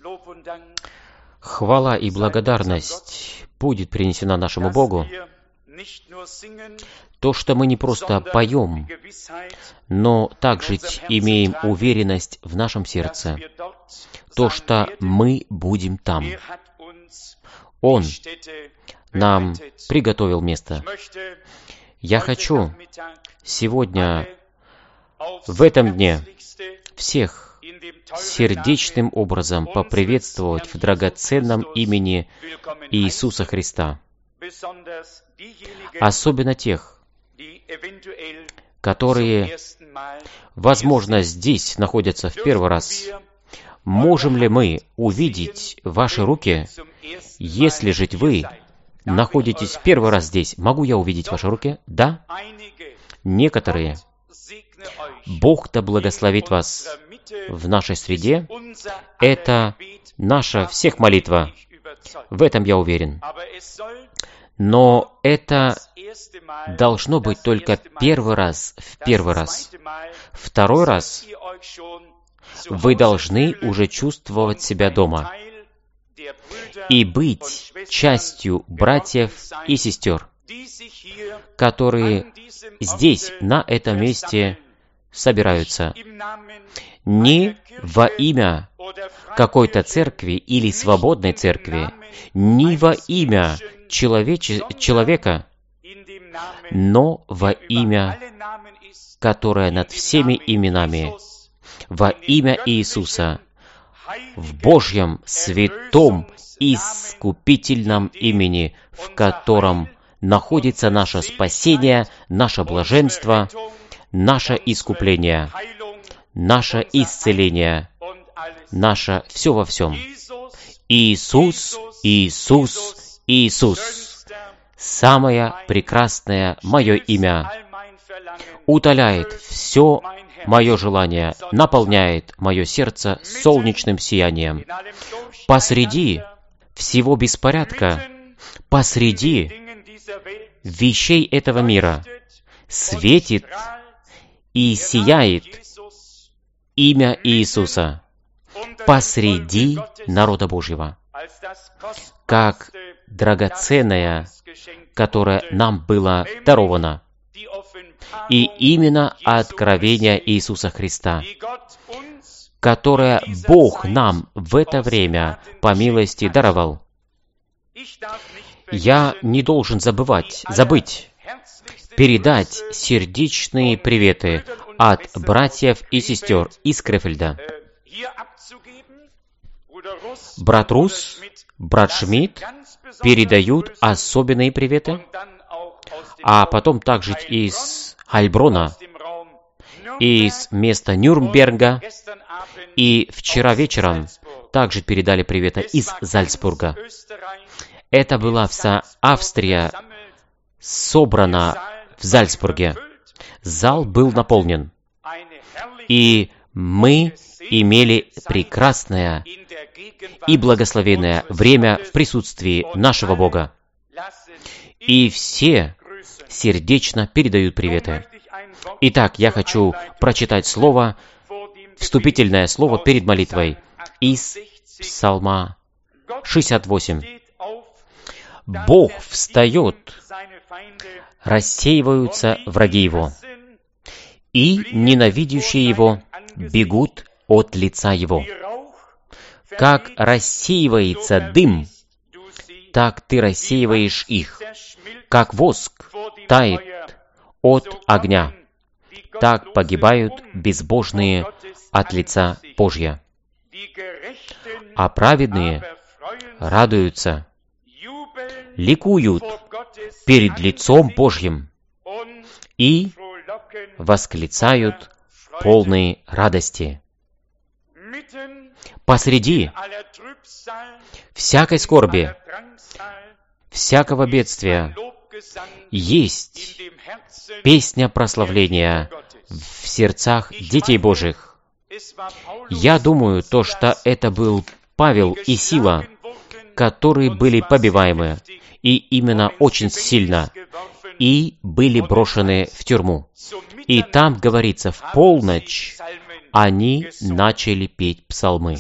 Хвала и благодарность будет принесена нашему Богу, то, что мы не просто поем, но также имеем уверенность в нашем сердце, то, что мы будем там. Он нам приготовил место. Я хочу сегодня, в этом дне, всех сердечным образом поприветствовать в драгоценном имени Иисуса Христа. Особенно тех, которые, возможно, здесь находятся в первый раз. Можем ли мы увидеть ваши руки, если же вы находитесь в первый раз здесь? Могу я увидеть ваши руки? Да? Некоторые. Бог да благословит вас в нашей среде. Это наша всех молитва. В этом я уверен. Но это должно быть только первый раз в первый раз. Второй раз вы должны уже чувствовать себя дома и быть частью братьев и сестер, которые здесь, на этом месте, собираются не во имя какой-то церкви или свободной церкви, не во имя человека, но во имя, которое над всеми именами, во имя Иисуса, в Божьем святом искупительном имени, в котором находится наше спасение, наше блаженство, наше искупление, наше исцеление, наше все во всем. Иисус, Иисус, Иисус, самое прекрасное мое имя, утоляет все мое желание, наполняет мое сердце солнечным сиянием. Посреди всего беспорядка, посреди вещей этого мира светит и сияет имя Иисуса посреди народа Божьего, как драгоценное, которое нам было даровано. И именно откровение Иисуса Христа, которое Бог нам в это время по милости даровал. Я не должен забыть передать сердечные приветы от братьев и сестер из Крефельда. Брат Рус, брат Шмидт передают особенные приветы, а потом также из Хальброна, из места Нюрнберга, и вчера вечером также передали приветы из Зальцбурга. Это была вся Австрия собрана в Зальцбурге. Зал был наполнен. И мы имели прекрасное и благословенное время в присутствии нашего Бога. И все сердечно передают приветы. Итак, я хочу прочитать слово, вступительное слово перед молитвой из Псалма 68. «Бог встает, рассеиваются враги Его, и ненавидящие Его бегут от лица Его. Как рассеивается дым, так Ты рассеиваешь их, как воск тает от огня, так погибают безбожные от лица Божья. А праведные радуются, ликуют перед лицом Божьим и восклицают полные радости. Посреди всякой скорби, всякого бедствия есть песня прославления в сердцах детей Божьих. Я думаю, что это был Павел и Сила, которые были побиваемы, и именно очень сильно, и были брошены в тюрьму. И там говорится, в полночь они начали петь псалмы.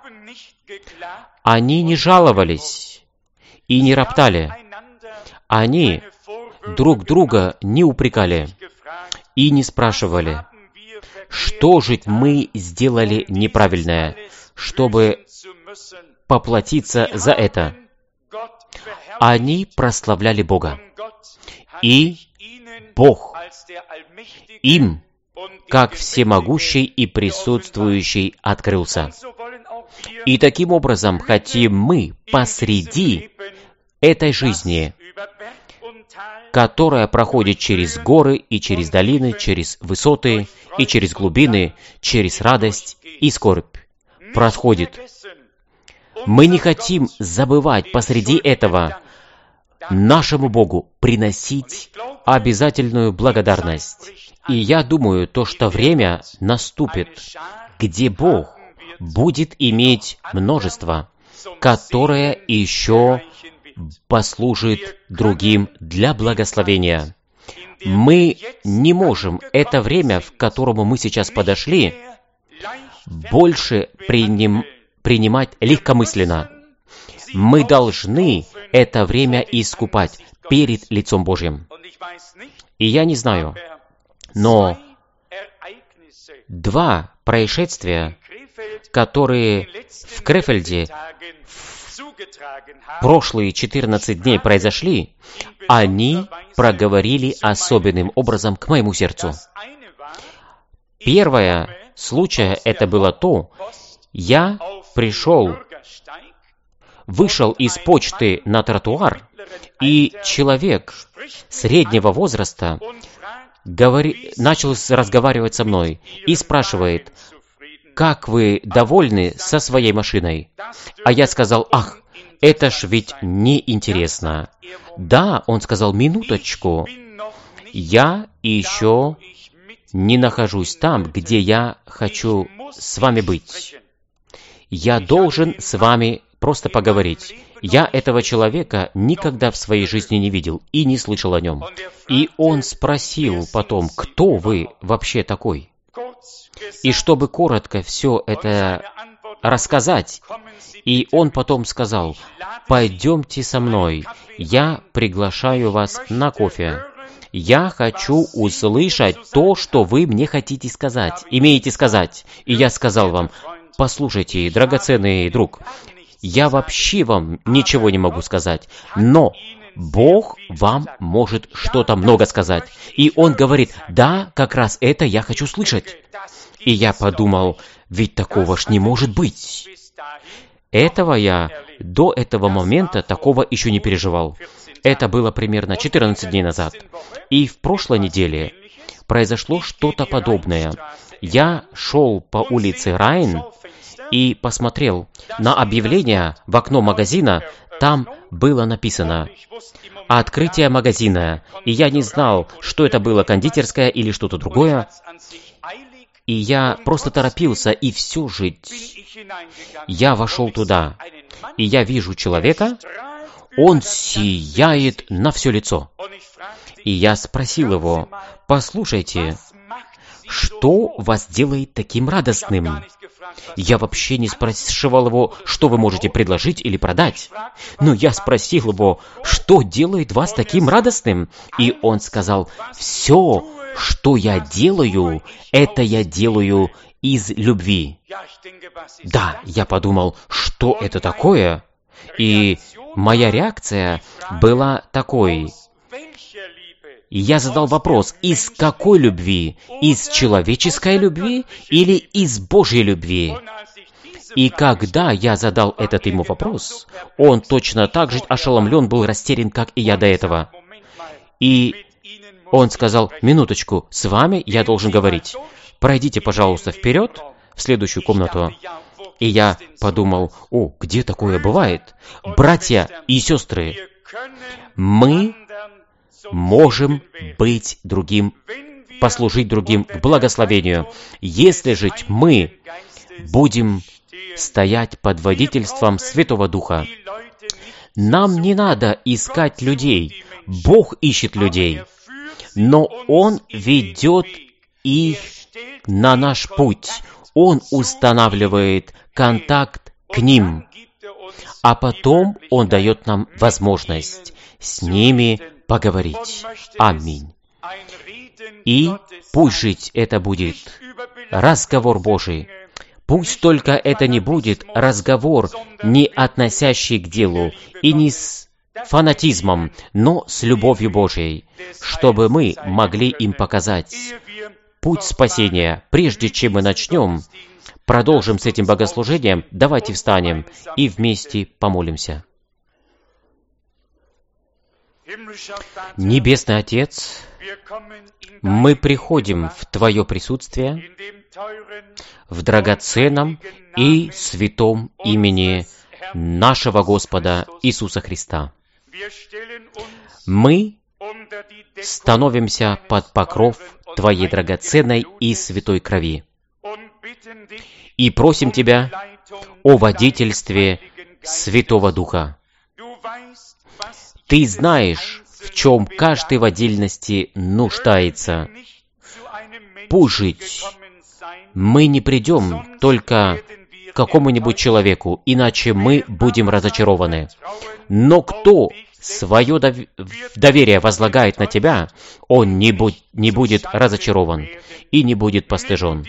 Они не жаловались и не роптали. Они друг друга не упрекали и не спрашивали, что же мы сделали неправильное, чтобы поплатиться за это. Они прославляли Бога. И Бог им, как всемогущий и присутствующий, открылся. И таким образом хотим мы посреди этой жизни, которая проходит через горы и через долины, через высоты и через глубины, через радость и скорбь, проходит. Мы не хотим забывать посреди этого нашему Богу приносить обязательную благодарность. И я думаю, то, что время наступит, где Бог будет иметь множество, которое еще послужит другим для благословения. Мы не можем это время, в которому мы сейчас подошли, больше принимать легкомысленно. Мы должны это время искупать перед лицом Божьим. И я не знаю, но 2 происшествия, которые в Крефельде в прошлые 14 дней произошли, они проговорили особенным образом к моему сердцу. Первое случай это было то, я вышел из почты на тротуар, и человек среднего возраста начал разговаривать со мной и спрашивает, как вы довольны со своей машиной? А я сказал, ах, это ж ведь неинтересно. Да, он сказал, минуточку, я еще не нахожусь там, где я хочу с вами быть. Я должен с вами просто поговорить. Я этого человека никогда в своей жизни не видел и не слышал о нем. И он спросил потом, кто вы вообще такой? И чтобы коротко все это рассказать, и он потом сказал, пойдемте со мной, я приглашаю вас на кофе. Я хочу услышать то, что вы мне хотите сказать, имеете сказать. И я сказал вам, послушайте, драгоценный друг, я вообще вам ничего не могу сказать, но Бог вам может что-то много сказать. И он говорит, да, как раз это я хочу слышать. И я подумал, ведь такого ж не может быть. До этого момента такого еще не переживал. Это было примерно 14 дней назад. И в прошлой неделе произошло что-то подобное. Я шел по улице Райн и посмотрел на объявление в окно магазина. Там было написано «Открытие магазина». И я не знал, что это было, кондитерское или что-то другое. И я просто торопился, и все же я вошел туда. И я вижу человека, он сияет на все лицо. И я спросил его, послушайте, что вас делает таким радостным? Я вообще не спрашивал его, что вы можете предложить или продать. Но я спросил его, что делает вас таким радостным? И он сказал, все, что я делаю, это я делаю из любви. Да, я подумал, что это такое? И моя реакция была такой. Я задал вопрос, из какой любви? Из человеческой любви или из Божьей любви? И когда я задал этот ему вопрос, он точно так же ошеломлен был, растерян, как и я до этого. И он сказал, минуточку, с вами я должен говорить. Пройдите, пожалуйста, вперед, в следующую комнату. И я подумал, где такое бывает? Братья и сестры, мы можем быть другим, послужить другим к благословению. Если же мы будем стоять под водительством Святого Духа, нам не надо искать людей. Бог ищет людей, но Он ведет их на наш путь. Он устанавливает контакт к ним, а потом Он дает нам возможность с ними поговорить. Аминь. И пусть жить это будет разговор Божий. Пусть только это не будет разговор, не относящий к делу, и не с фанатизмом, но с любовью Божией, чтобы мы могли им показать путь спасения. Прежде чем мы начнем, продолжим с этим богослужением, давайте встанем и вместе помолимся. Небесный Отец, мы приходим в Твое присутствие в драгоценном и святом имени нашего Господа Иисуса Христа. Мы становимся под покров Твоей драгоценной и святой крови и просим Тебя о водительстве Святого Духа. Ты знаешь, в чем каждый в отдельности нуждается. Пусть жить. Мы не придем только к какому-нибудь человеку, иначе мы будем разочарованы. Но кто свое доверие возлагает на Тебя, он не будет разочарован и не будет постыжен.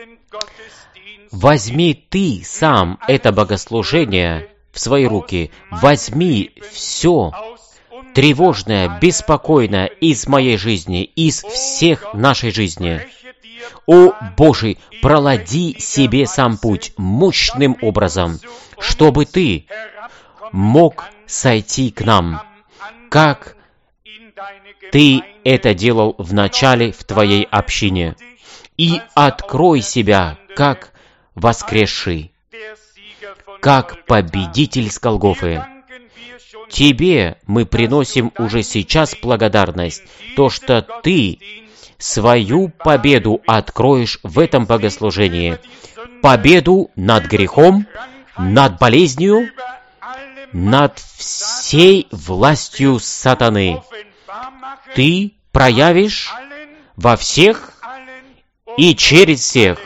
Возьми Ты сам это богослужение в свои руки. Возьми все тревожное, беспокойное из моей жизни, из всех нашей жизни. О, Божий, пролади себе сам путь мощным образом, чтобы Ты мог сойти к нам, как Ты это делал в начале в Твоей общине, и открой себя, как воскресший, как победитель с Голгофы. Тебе мы приносим уже сейчас благодарность, то, что Ты свою победу откроешь в этом богослужении. Победу над грехом, над болезнью, над всей властью сатаны. Ты проявишь во всех и через всех,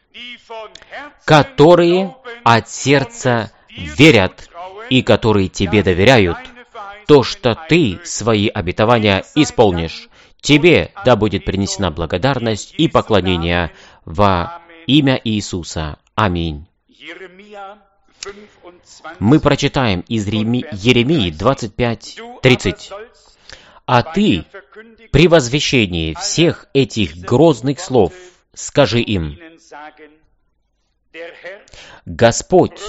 которые от сердца верят и которые Тебе доверяют, то, что Ты свои обетования исполнишь. Тебе да будет принесена благодарность и поклонение во имя Иисуса. Аминь. Мы прочитаем из Иеремии 25:30. «А ты при возвещении всех этих грозных слов скажи им: Господь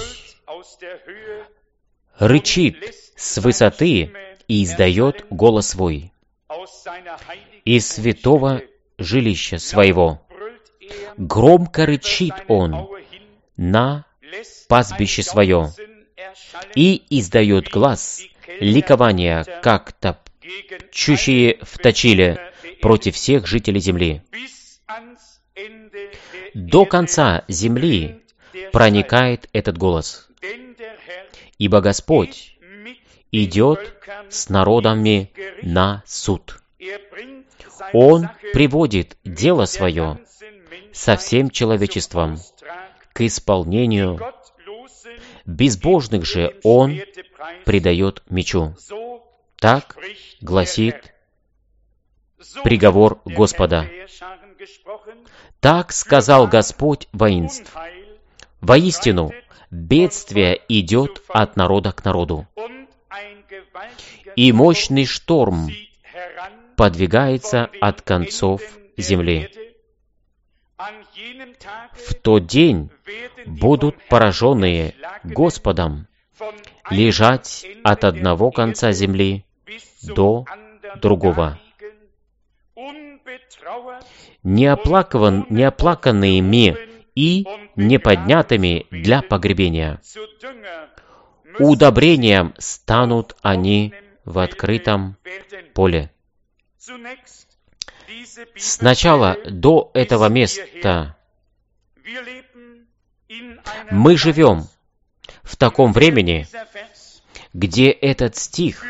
рычит с высоты и издает голос свой из святого жилища своего. Громко рычит он на пастбище свое и издает глас ликования, как топчущие в точиле против всех жителей земли. До конца земли проникает этот голос, ибо Господь идет с народами на суд. Он приводит дело свое со всем человечеством к исполнению. Безбожных же Он предает мечу. Так гласит приговор Господа. Так сказал Господь воинств. Воистину, бедствие идет от народа к народу, и мощный шторм подвигается от концов земли. В тот день будут пораженные Господом лежать от одного конца земли до другого, неоплаканными и неподнятыми для погребения. Удобрением станут они в открытом поле. Сначала до этого места мы живем в таком времени, где этот стих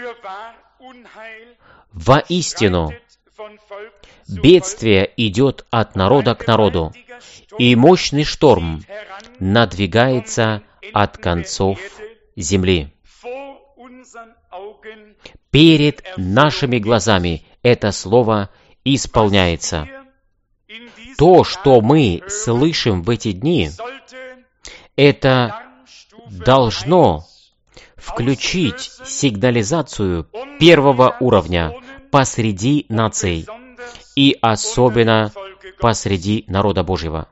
воистину бедствие идет от народа к народу. и мощный шторм надвигается от концов земли. Перед нашими глазами это слово исполняется. То, что мы слышим в эти дни, это должно включить сигнализацию первого уровня посреди наций и особенно посреди народа Божьего.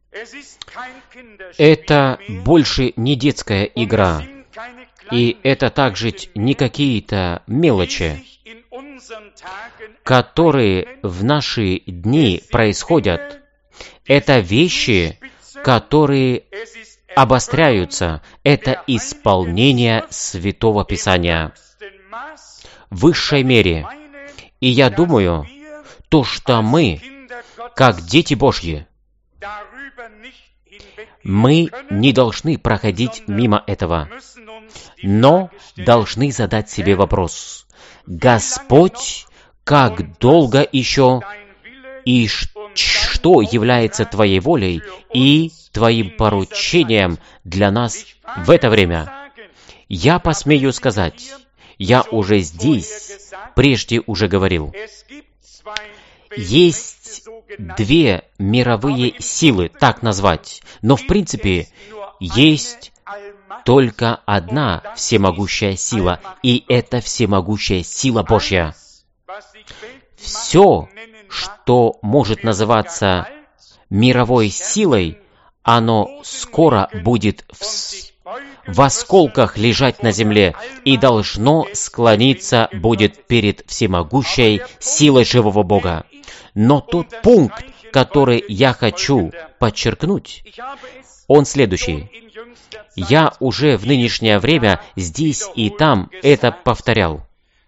Это больше не детская игра, и это также не какие-то мелочи, которые в наши дни происходят. Это вещи, которые обостряются. Это исполнение Святого Писания в высшей мере. И я думаю, то, что мы, как дети Божьи, мы не должны проходить мимо этого, но должны задать себе вопрос: Господь, как долго еще и что является Твоей волей и Твоим поручением для нас в это время? Я посмею сказать, я уже здесь, прежде уже говорил, есть две мировые силы, так назвать, но в принципе есть только одна всемогущая сила, и это всемогущая сила Божья. Все, что может называться мировой силой, оно скоро будет в осколках лежать на земле и должно склониться будет перед всемогущей силой живого Бога. Но тот пункт, который я хочу подчеркнуть, он следующий. Я уже в нынешнее время здесь и там это повторял.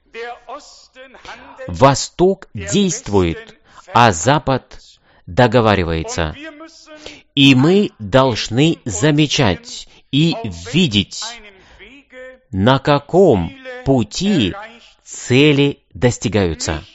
Восток действует, а Запад договаривается. И мы должны замечать и видеть, на каком пути цели достигаются.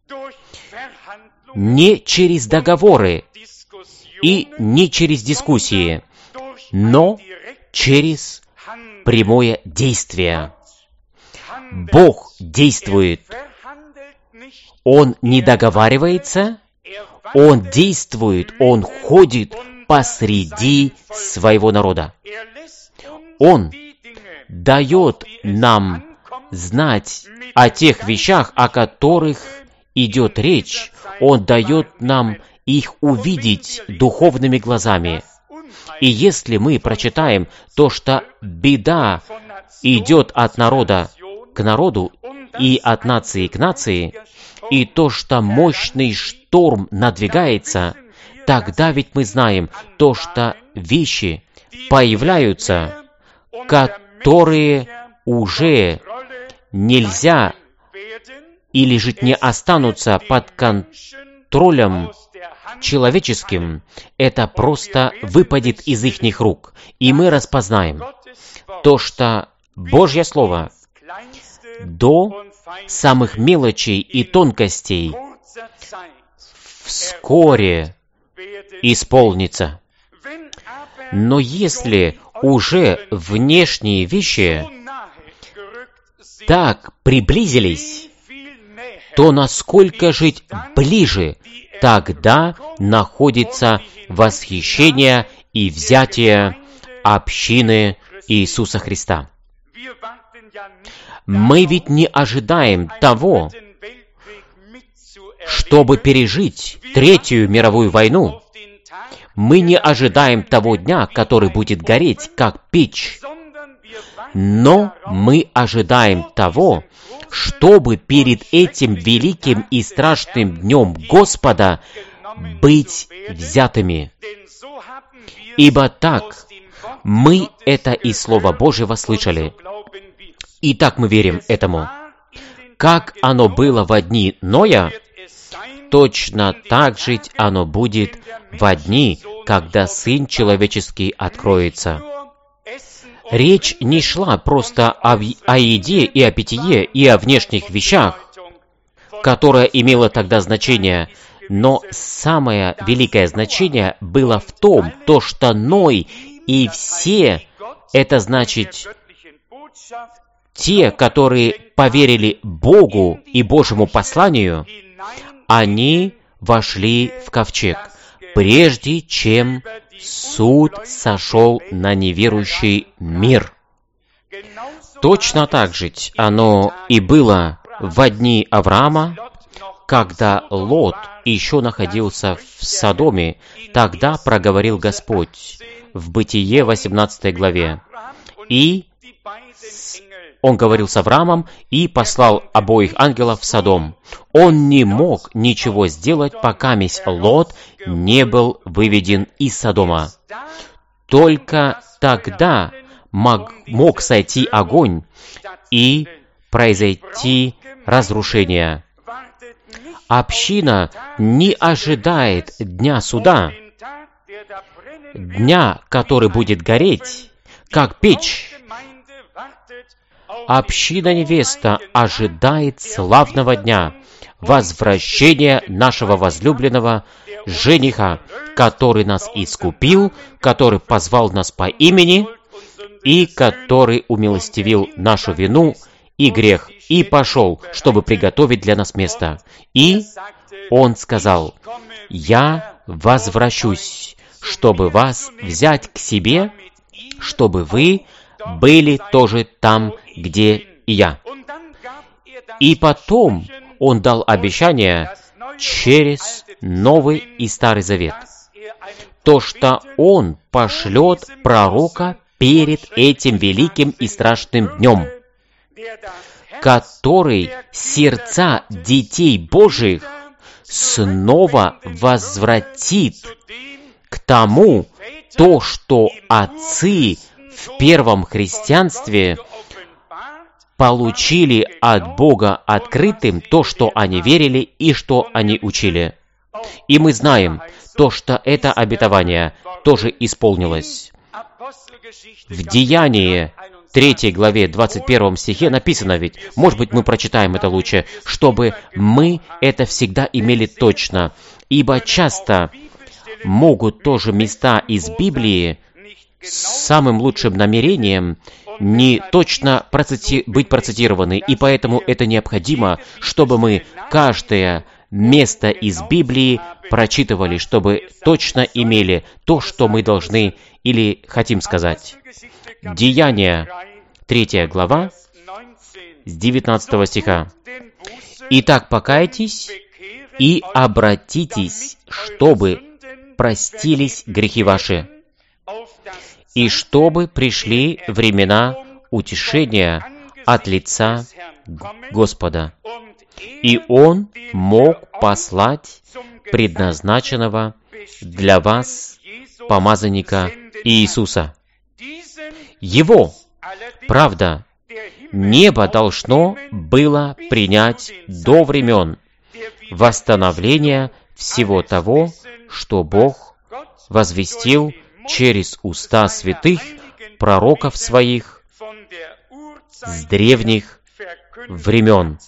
Не через договоры и не через дискуссии, но через прямое действие. Бог действует. Он не договаривается, Он действует, Он ходит посреди своего народа. Он дает нам знать о тех вещах, о которых идет речь. Он дает нам их увидеть духовными глазами. И если мы прочитаем то, что беда идет от народа к народу и от нации к нации, и то, что мощный шторм надвигается, тогда ведь мы знаем то, что вещи появляются, которые уже нельзя или же не останутся под контролем человеческим, это просто выпадет из ихних рук. И мы распознаем то, что Божье Слово до самых мелочей и тонкостей вскоре исполнится. Но если уже внешние вещи так приблизились, то насколько жить ближе тогда находится восхищение и взятие общины Иисуса Христа. Мы ведь не ожидаем того, чтобы пережить Третью мировую войну. Мы не ожидаем того дня, который будет гореть, как печь. Но мы ожидаем того, чтобы перед этим великим и страшным днем Господа быть взятыми. Ибо так мы это из Слова Божьего слышали. И так мы верим этому. Как оно было во дни Ноя, точно так же оно будет во дни, когда Сын Человеческий откроется. Речь не шла просто о еде и о питье и о внешних вещах, которое имело тогда значение. Но самое великое значение было в том, то, что Ной и все, это значит те, которые поверили Богу и Божьему посланию, они вошли в ковчег, прежде чем суд сошел на неверующий мир. Точно так же оно и было в дни Авраама, когда Лот еще находился в Содоме. Тогда проговорил Господь в Бытие 18 главе. И Он говорил с Авраамом и послал обоих ангелов в Содом. Он не мог ничего сделать, пока Лот не был выведен из Содома. Только тогда мог сойти огонь и произойти разрушение. Община не ожидает дня суда, дня, который будет гореть, как печь. Община-невеста ожидает славного дня, возвращения нашего возлюбленного жениха, который нас искупил, который позвал нас по имени и который умилостивил нашу вину и грех, и пошел, чтобы приготовить для нас место. И Он сказал: «Я возвращусь, чтобы вас взять к себе, чтобы вы были тоже там, где и я». И потом Он дал обещание через Новый и Старый Завет, то, что Он пошлет пророка перед этим великим и страшным днем, который сердца детей Божьих снова возвратит к тому, то, что отцы в первом христианстве получили от Бога открытым, то, что они верили и что они учили. И мы знаем, то, что это обетование тоже исполнилось. В Деянии 3 главе 21 стихе написано ведь, может быть, мы прочитаем это лучше, чтобы мы это всегда имели точно, ибо часто могут тоже места из Библии с самым лучшим намерением не точно быть процитированы, и поэтому это необходимо, чтобы мы каждое место из Библии прочитывали, чтобы точно имели то, что мы должны или хотим сказать. Деяния, 3 глава, с 19 стиха. «Итак, покайтесь и обратитесь, чтобы простились грехи ваши, и чтобы пришли времена утешения от лица Господа, и Он мог послать предназначенного для вас помазанника Иисуса. Его, правда, небо должно было принять до времен восстановления всего того, что Бог возвестил через уста святых пророков своих с древних времен».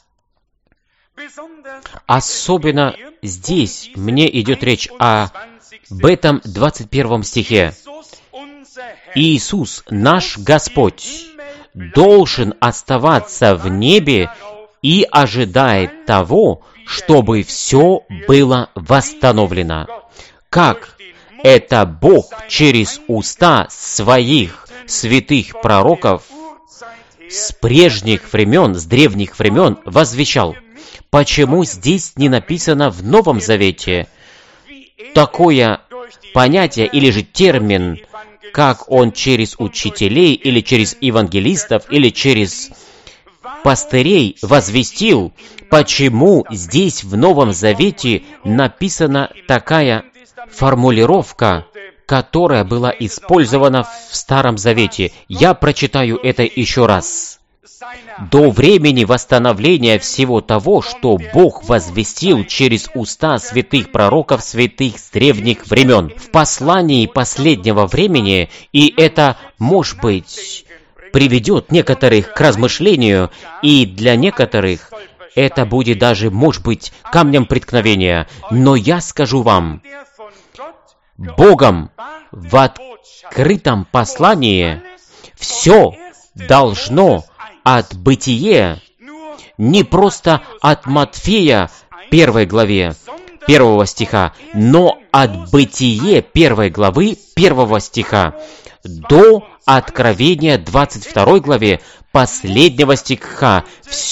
Особенно здесь мне идет речь об этом 21 стихе. Иисус, наш Господь, должен оставаться в небе и ожидает того, чтобы все было восстановлено. Как это Бог через уста своих святых пророков с прежних времен, с древних времен возвещал. Почему здесь не написано в Новом Завете такое понятие или же термин, как он через учителей, или через евангелистов, или через пастырей возвестил? Почему здесь в Новом Завете написана такая формулировка, которая была использована в Старом Завете? Я прочитаю это еще раз. «До времени восстановления всего того, что Бог возвестил через уста святых пророков святых с древних времен». В послании последнего времени, и это, может быть, приведет некоторых к размышлению, и для некоторых это будет даже, может быть, камнем преткновения. Но я скажу вам, Богом в открытом послании все должно от Бытия, не просто от Матфея 1 главе 1 стиха, но от Бытие 1 главы 1 стиха до Откровения 22 главе последнего стиха.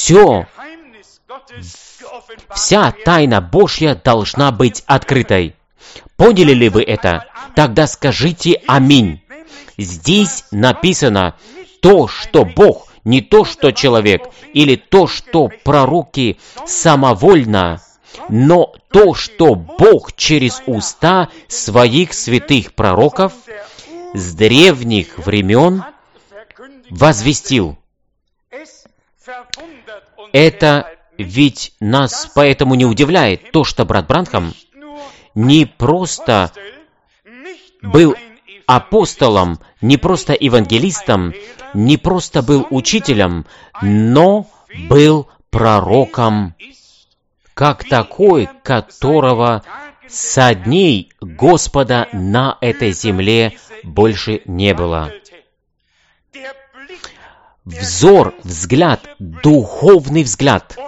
Вся тайна Божья должна быть открытой. Поняли ли вы это? Тогда скажите «Аминь». Здесь написано то, что Бог, не то, что человек, или то, что пророки самовольно, но то, что Бог через уста своих святых пророков с древних времен возвестил. Это ведь нас поэтому не удивляет то, что брат Бранхам не просто был апостолом, не просто евангелистом, не просто был учителем, но был пророком, как такой, которого со дней Господа на этой земле больше не было. Взгляд, духовный взгляд,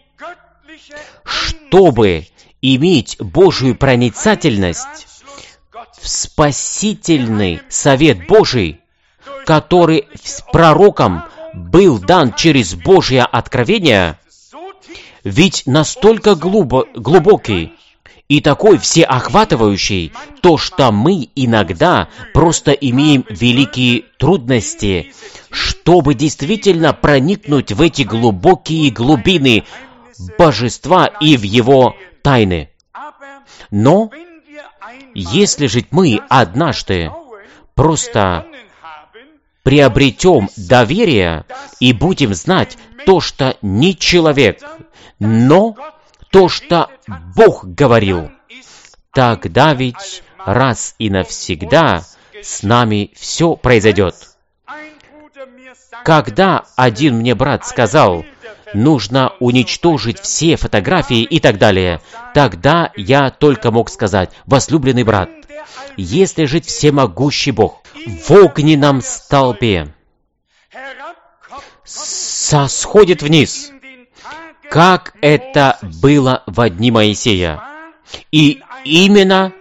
чтобы иметь Божию проницательность в спасительный совет Божий, который пророкам был дан через Божье откровение, ведь настолько глубокий и такой всеохватывающий, то, что мы иногда просто имеем великие трудности, чтобы действительно проникнуть в эти глубокие глубины Божества и в Его тайны. Но если же мы однажды просто приобретем доверие и будем знать то, что не человек, но то, что Бог говорил, тогда ведь раз и навсегда с нами все произойдет. Когда один мне брат сказал, нужно уничтожить все фотографии и так далее, тогда я только мог сказать, возлюбленный брат, если же всемогущий Бог в огненном столпе сосходит вниз, как это было в дни Моисея, и именно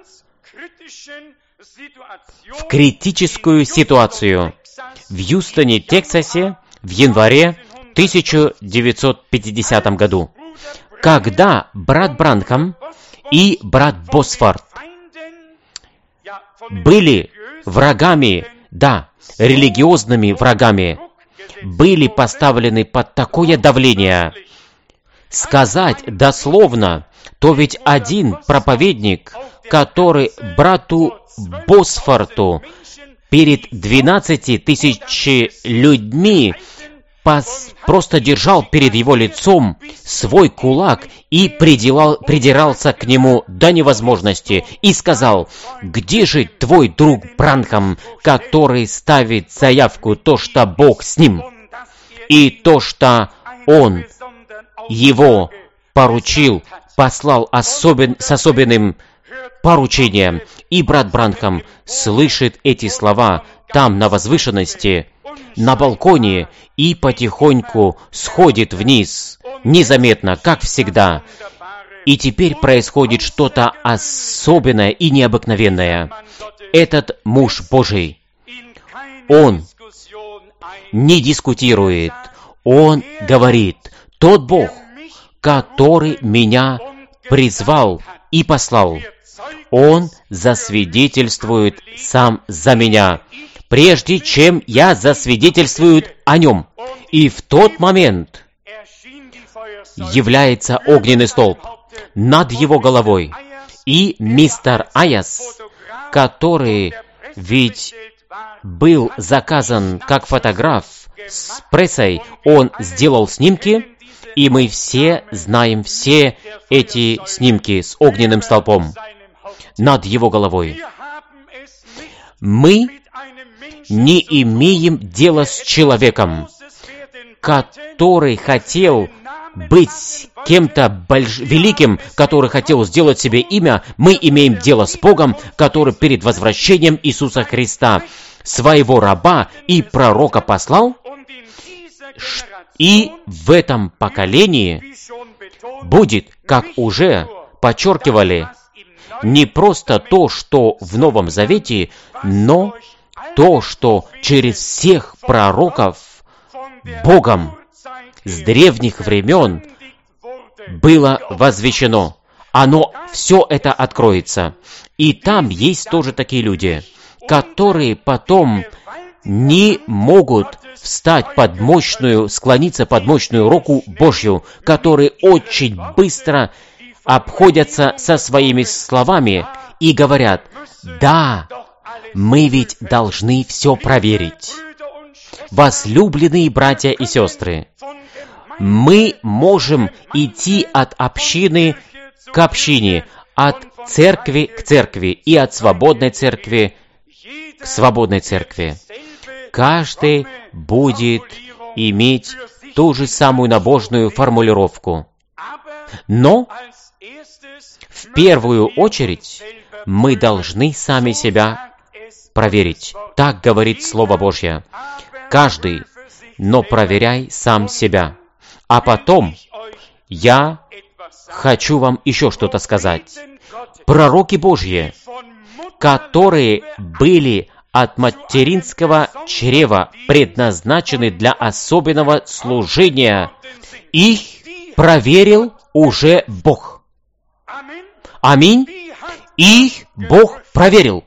в критическую ситуацию в Хьюстоне, Техасе, в январе 1950 году, когда брат Бранхам и брат Босфорд были врагами, религиозными врагами, были поставлены под такое давление. Сказать дословно, то ведь один проповедник, который брату Босфорту перед 12 тысяч людьми просто держал перед его лицом свой кулак и придирался к нему до невозможности и сказал, где же твой друг Бранхам, который ставит заявку то, что Бог с ним, и то, что он его поручил, послал с особенным поручением. И брат Бранхам слышит эти слова там, на возвышенности, на балконе, и потихоньку сходит вниз, незаметно, как всегда. И теперь происходит что-то особенное и необыкновенное. Этот муж Божий, он не дискутирует, он говорит, тот Бог, который меня призвал и послал, Он засвидетельствует сам за меня, прежде чем я засвидетельствую о нем. И в тот момент является огненный столб над его головой. И мистер Айас, который ведь был заказан как фотограф с прессой, он сделал снимки, и мы все знаем все эти снимки с огненным столпом над его головой. Мы не имеем дела с человеком, который хотел быть кем-то великим, который хотел сделать себе имя, мы имеем дело с Богом, который перед возвращением Иисуса Христа своего раба и пророка послал, и в этом поколении будет, как уже подчеркивали, не просто то, что в Новом Завете, но то, что через всех пророков Богом с древних времен было возвещено. Все это откроется. И там есть тоже такие люди, которые потом не могут встать под мощную, склониться под мощную руку Божью, которые очень быстро обходятся со своими словами и говорят: да, мы ведь должны все проверить. Возлюбленные братья и сестры, мы можем идти от общины к общине, от церкви к церкви и от свободной церкви к свободной церкви. Каждый будет иметь ту же самую набожную формулировку. Но в первую очередь мы должны сами себя проверить. Так говорит Слово Божье. Каждый, но проверяй сам себя. А потом я хочу вам еще что-то сказать. Пророки Божьи, которые были от материнского чрева предназначены для особенного служения, их проверил уже Бог. Аминь. Их Бог проверил.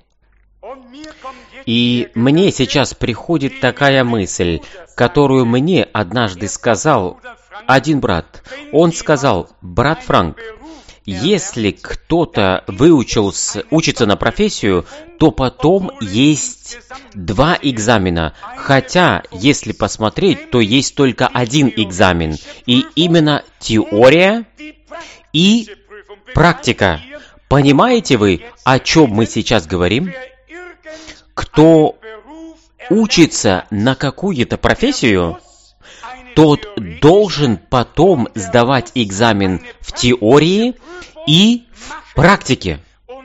И мне сейчас приходит такая мысль, которую мне однажды сказал один брат. Он сказал: брат Франк, если кто-то учится на профессию, то потом есть 2 экзамена. Хотя, если посмотреть, то есть только 1 экзамен. И именно теория и практика. Понимаете вы, о чем мы сейчас говорим? Кто учится на какую-то профессию, тот должен потом сдавать экзамен в теории и в практике.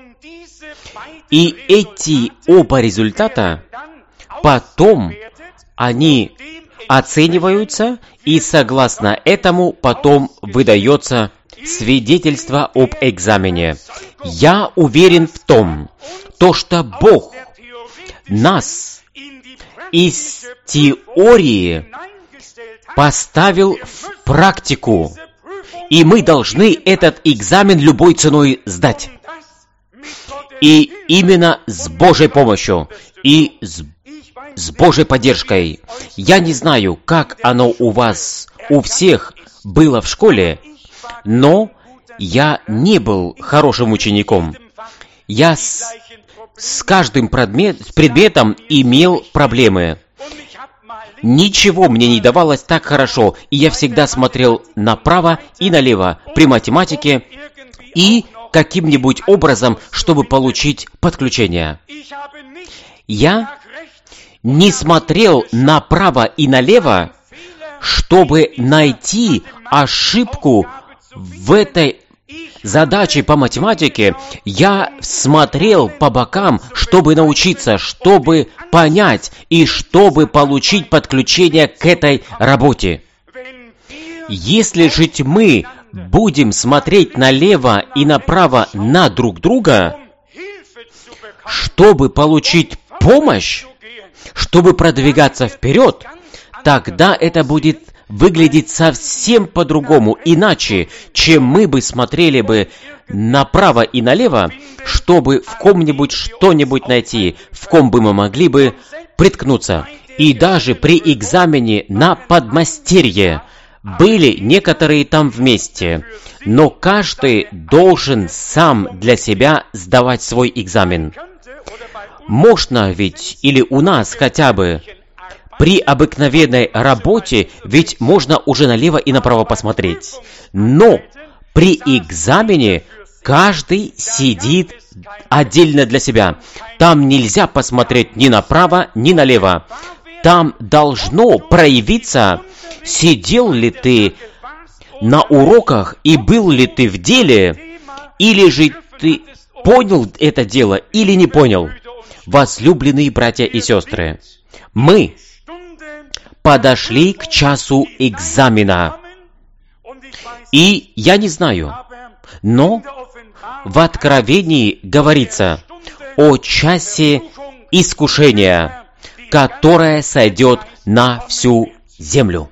И эти оба результата потом они оцениваются, и согласно этому потом выдается свидетельство об экзамене. Я уверен в том, что Бог нас из теории поставил в практику, и мы должны этот экзамен любой ценой сдать. И именно с Божьей помощью и с Божьей поддержкой. Я не знаю, как оно у вас, у всех было в школе, но я не был хорошим учеником. Я с каждым предметом имел проблемы. Ничего мне не давалось так хорошо, и я всегда смотрел направо и налево при математике и каким-нибудь образом, чтобы получить подключение. Я не смотрел направо и налево, чтобы найти ошибку в этой задаче по математике. Я смотрел по бокам, чтобы научиться, чтобы понять и чтобы получить подключение к этой работе. Если же мы будем смотреть налево и направо на друг друга, чтобы получить помощь, чтобы продвигаться вперед, тогда это будет выглядеть совсем по-другому, иначе, чем мы бы смотрели бы направо и налево, чтобы в ком-нибудь что-нибудь найти, в ком бы мы могли бы приткнуться. И даже при экзамене на подмастерье были некоторые там вместе, но каждый должен сам для себя сдавать свой экзамен. Можно ведь, или у нас хотя бы, при обыкновенной работе ведь можно уже налево и направо посмотреть. Но при экзамене каждый сидит отдельно для себя. Там нельзя посмотреть ни направо, ни налево. Там должно проявиться, сидел ли ты на уроках, и был ли ты в деле, или же ты понял это дело, или не понял. Возлюбленные братья и сестры, мы подошли к часу экзамена. И я не знаю, но в Откровении говорится о часе искушения, которое сойдет на всю землю.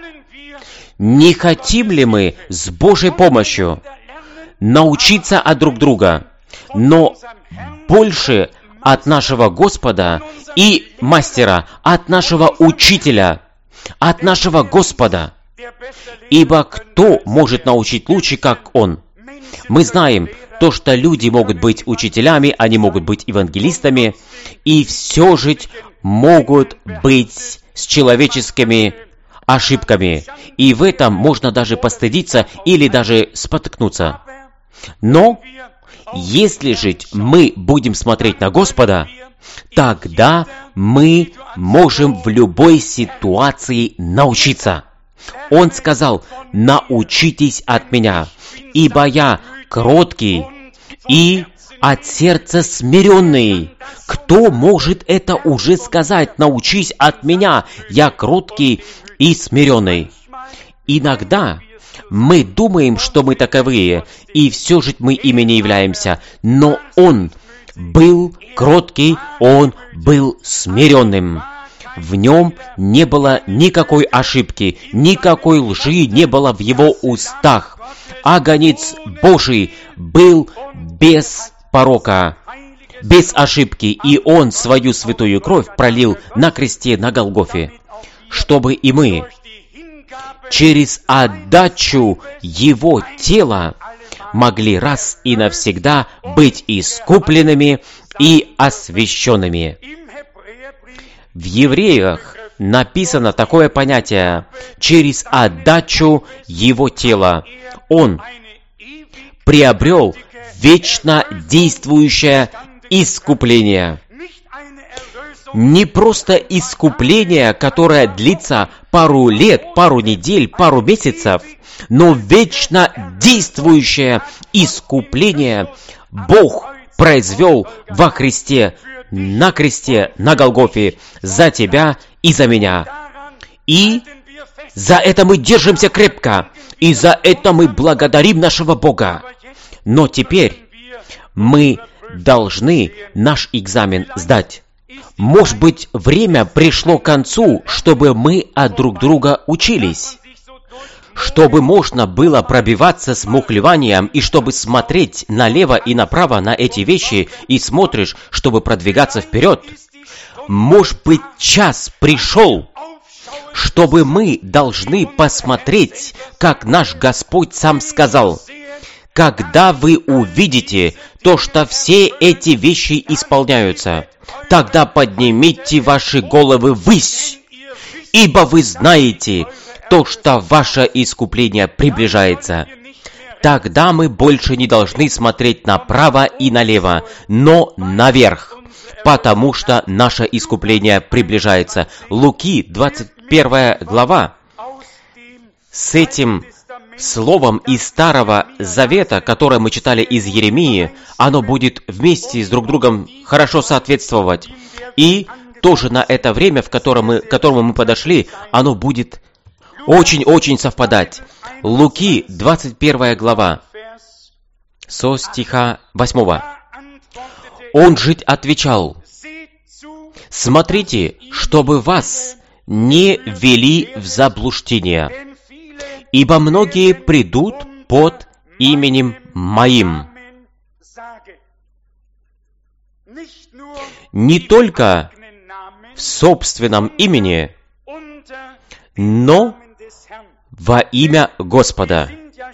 Не хотим ли мы с Божьей помощью научиться от друг друга, но больше от нашего Господа и Мастера, от нашего Учителя, от нашего Господа? Ибо кто может научить лучше, как Он? Мы знаем то, что люди могут быть учителями, они могут быть евангелистами, и все же могут быть с человеческими ошибками. И в этом можно даже постыдиться или даже споткнуться. Но если же мы будем смотреть на Господа, тогда мы можем в любой ситуации научиться. Он сказал: «Научитесь от меня, ибо я кроткий и от сердца смиренный». Кто может это уже сказать? «Научись от меня, я кроткий и смиренный». Иногда мы думаем, что мы таковые, и все же мы ими не являемся. Но Он был кроткий, Он был смиренным. В нем не было никакой ошибки, никакой лжи не было в его устах. Агнец Божий был без порока, без ошибки, и Он свою святую кровь пролил на кресте на Голгофе, чтобы и мы через отдачу Его тела могли раз и навсегда быть искупленными и освященными. В Евреях написано такое понятие: через отдачу Его тела Он приобрел вечно действующее искупление. Не просто искупление, которое длится пару лет, пару недель, пару месяцев, но вечно действующее искупление Бог произвел во Христе, на кресте, на Голгофе, за тебя и за меня. И за это мы держимся крепко, и за это мы благодарим нашего Бога. Но теперь мы должны наш экзамен сдать. Может быть, время пришло к концу, чтобы мы от друг друга учились, чтобы можно было пробиваться с мухлеванием, и чтобы смотреть налево и направо на эти вещи, и смотришь, чтобы продвигаться вперед. Может быть, час пришел, чтобы мы должны посмотреть, как наш Господь сам сказал: «Когда вы увидите то, что все эти вещи исполняются, тогда поднимите ваши головы ввысь, ибо вы знаете то, что ваше искупление приближается». Тогда мы больше не должны смотреть направо и налево, но наверх, потому что наше искупление приближается. Луки, 21 глава. С этим словом из Старого Завета, которое мы читали из Еремии, оно будет вместе с друг другом хорошо соответствовать. И тоже на это время, к которому мы подошли, оно будет очень-очень совпадать. Луки, 21 глава, со стиха 8. Он же отвечал: «Смотрите, чтобы вас не ввели в заблуждение, ибо многие придут под именем Моим, не только в собственном имени, но во имя Господа».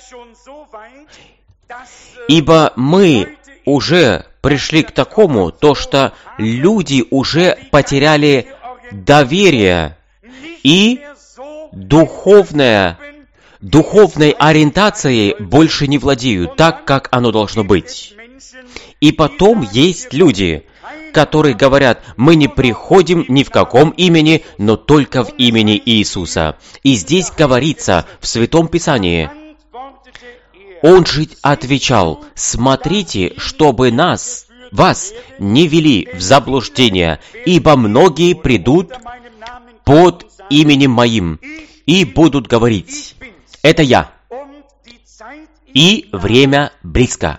Ибо мы уже пришли к такому, то что люди уже потеряли доверие и духовной ориентацией больше не владеют так, как оно должно быть. И потом есть люди, которые говорят: мы не приходим ни в каком имени, но только в имени Иисуса. И здесь говорится в Святом Писании: Он же отвечал: смотрите, чтобы вас не вели в заблуждение, ибо многие придут под именем Моим и будут говорить: это я, и время близко.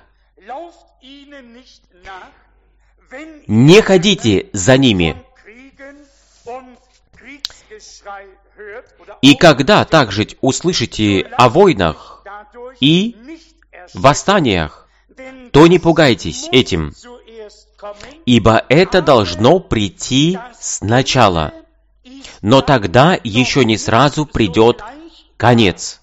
Не ходите за ними. И когда также услышите о войнах и восстаниях, то не пугайтесь этим, ибо это должно прийти сначала, но тогда еще не сразу придет конец.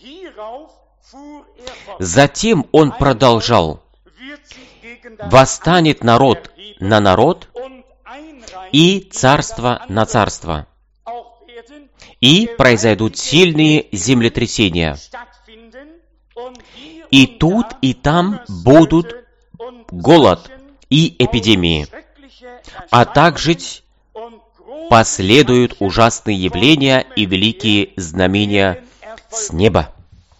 Затем он продолжал: восстанет народ на народ и царство на царство, и произойдут сильные землетрясения. И тут, и там будут голод и эпидемии, а также последуют ужасные явления и великие знамения с неба.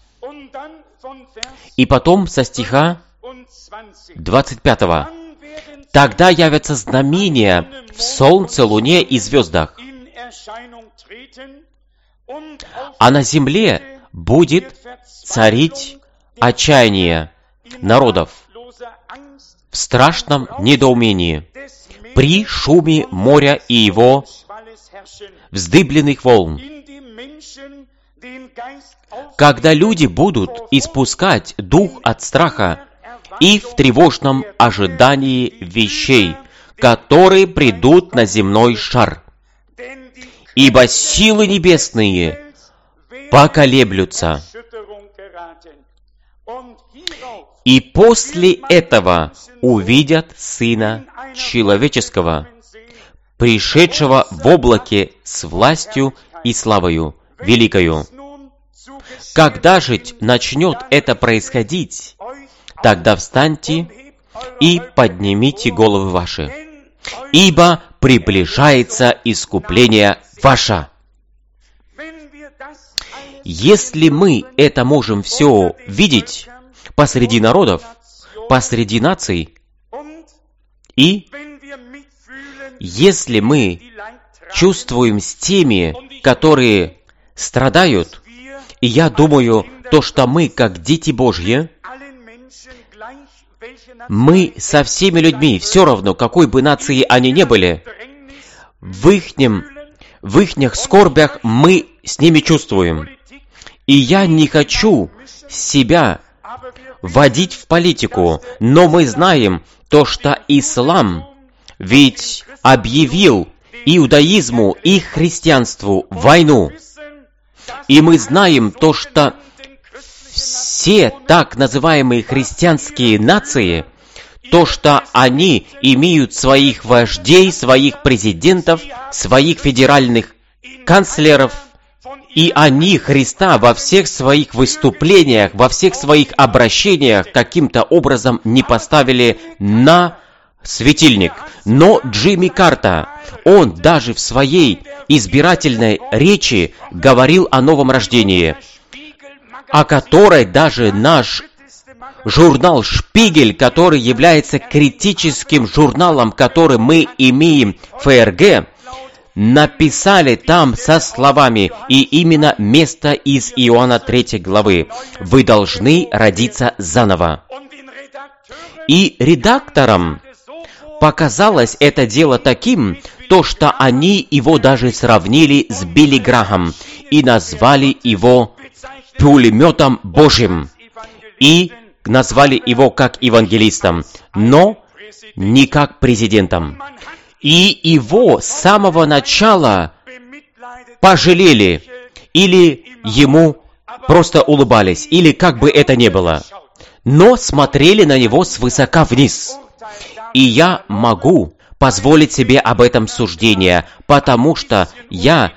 И потом со стиха 25. «Тогда явятся знамения в солнце, луне и звездах, а на земле будет царить отчаяние народов в страшном недоумении, при шуме моря и его вздыбленных волн, когда люди будут испускать дух от страха и в тревожном ожидании вещей, которые придут на земной шар. Ибо силы небесные поколеблются. И после этого увидят Сына Человеческого, пришедшего в облаке с властью и славою великою. Когда же начнет это происходить, тогда встаньте и поднимите головы ваши, ибо приближается искупление ваше». Если мы это можем все видеть посреди народов, посреди наций, и если мы чувствуем с теми, которые страдают, и я думаю, то, что мы, как дети Божьи, мы со всеми людьми, все равно, какой бы нации они ни были, в ихних скорбях мы с ними чувствуем. И я не хочу себя вводить в политику, но мы знаем то, что ислам ведь объявил иудаизму и христианству войну. И мы знаем то, что все так называемые христианские нации, то, что они имеют своих вождей, своих президентов, своих федеральных канцлеров, и они Христа во всех своих выступлениях, во всех своих обращениях каким-то образом не поставили на светильник. Но Джимми Картер, он даже в своей избирательной речи говорил о новом рождении, о которой даже наш журнал «Шпигель», который является критическим журналом, который мы имеем в ФРГ, написали там со словами, и именно место из Иоанна 3 главы: «Вы должны родиться заново». И редакторам показалось это дело таким, то, что они его даже сравнили с Билли Грахом и назвали его пулеметом Божьим, и назвали его как евангелистом, но не как президентом. И его с самого начала пожалели, или ему просто улыбались, или как бы это ни было, но смотрели на него свысока вниз. И я могу позволить себе об этом суждение, потому что я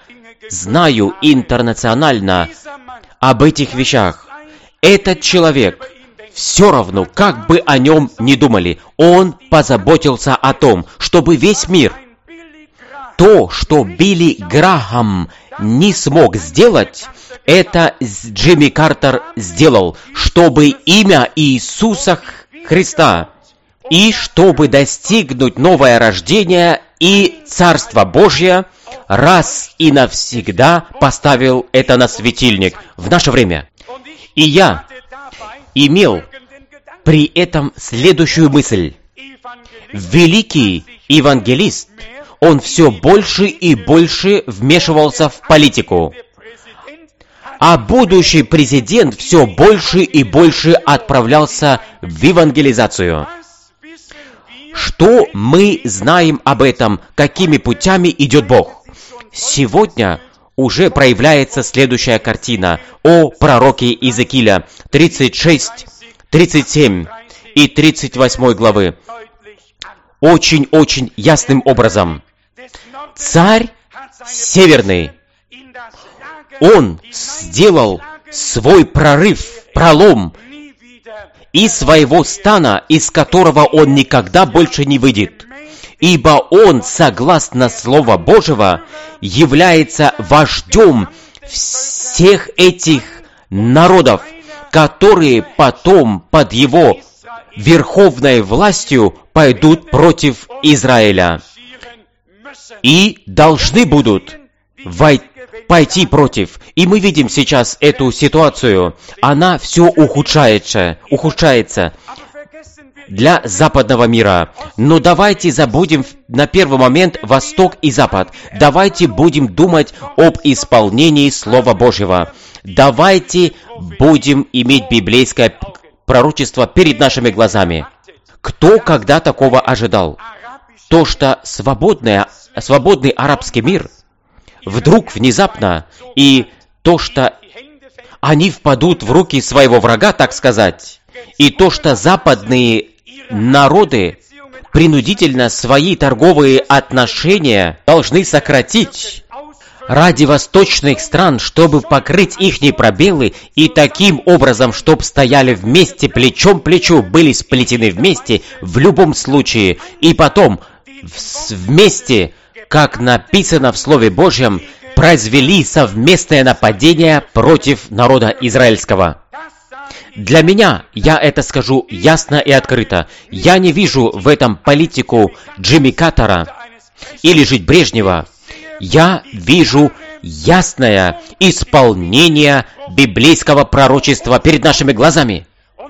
знаю интернационально об этих вещах. Этот человек все равно, как бы о нем ни думали, он позаботился о том, чтобы весь мир, то, что Билли Грахам не смог сделать, это Джимми Картер сделал, чтобы имя Иисуса Христа и чтобы достигнуть новое рождение и Царство Божье, раз и навсегда поставил это на светильник в наше время. И я имел при этом следующую мысль. Великий евангелист, он все больше и больше вмешивался в политику, а будущий президент все больше и больше отправлялся в евангелизацию. Что мы знаем об этом, какими путями идет Бог? Сегодня уже проявляется следующая картина о пророке Иезекииля 36, 37 и 38 главы. Очень-очень ясным образом. Царь Северный, он сделал свой пролом из своего стана, из которого он никогда больше не выйдет. Ибо он, согласно Слова Божьего, является вождем всех этих народов, которые потом под его верховной властью пойдут против Израиля и должны будут пойти против. И мы видим сейчас эту ситуацию. Она все ухудшается для западного мира. Но давайте забудем на первый момент Восток и Запад. Давайте будем думать об исполнении Слова Божьего. Давайте будем иметь библейское пророчество перед нашими глазами. Кто когда такого ожидал? То, что свободный арабский мир вдруг внезапно, и то, что они впадут в руки своего врага, так сказать, и то, что западные народы принудительно свои торговые отношения должны сократить ради восточных стран, чтобы покрыть ихние пробелы, и таким образом, чтобы стояли вместе, плечом к плечу, были сплетены вместе в любом случае, и потом вместе, как написано в Слове Божьем, произвели совместное нападение против народа израильского. Для меня, я это скажу ясно и открыто, я не вижу в этом политику Джимми Картера или же Брежнева. Я вижу ясное исполнение библейского пророчества перед нашими глазами.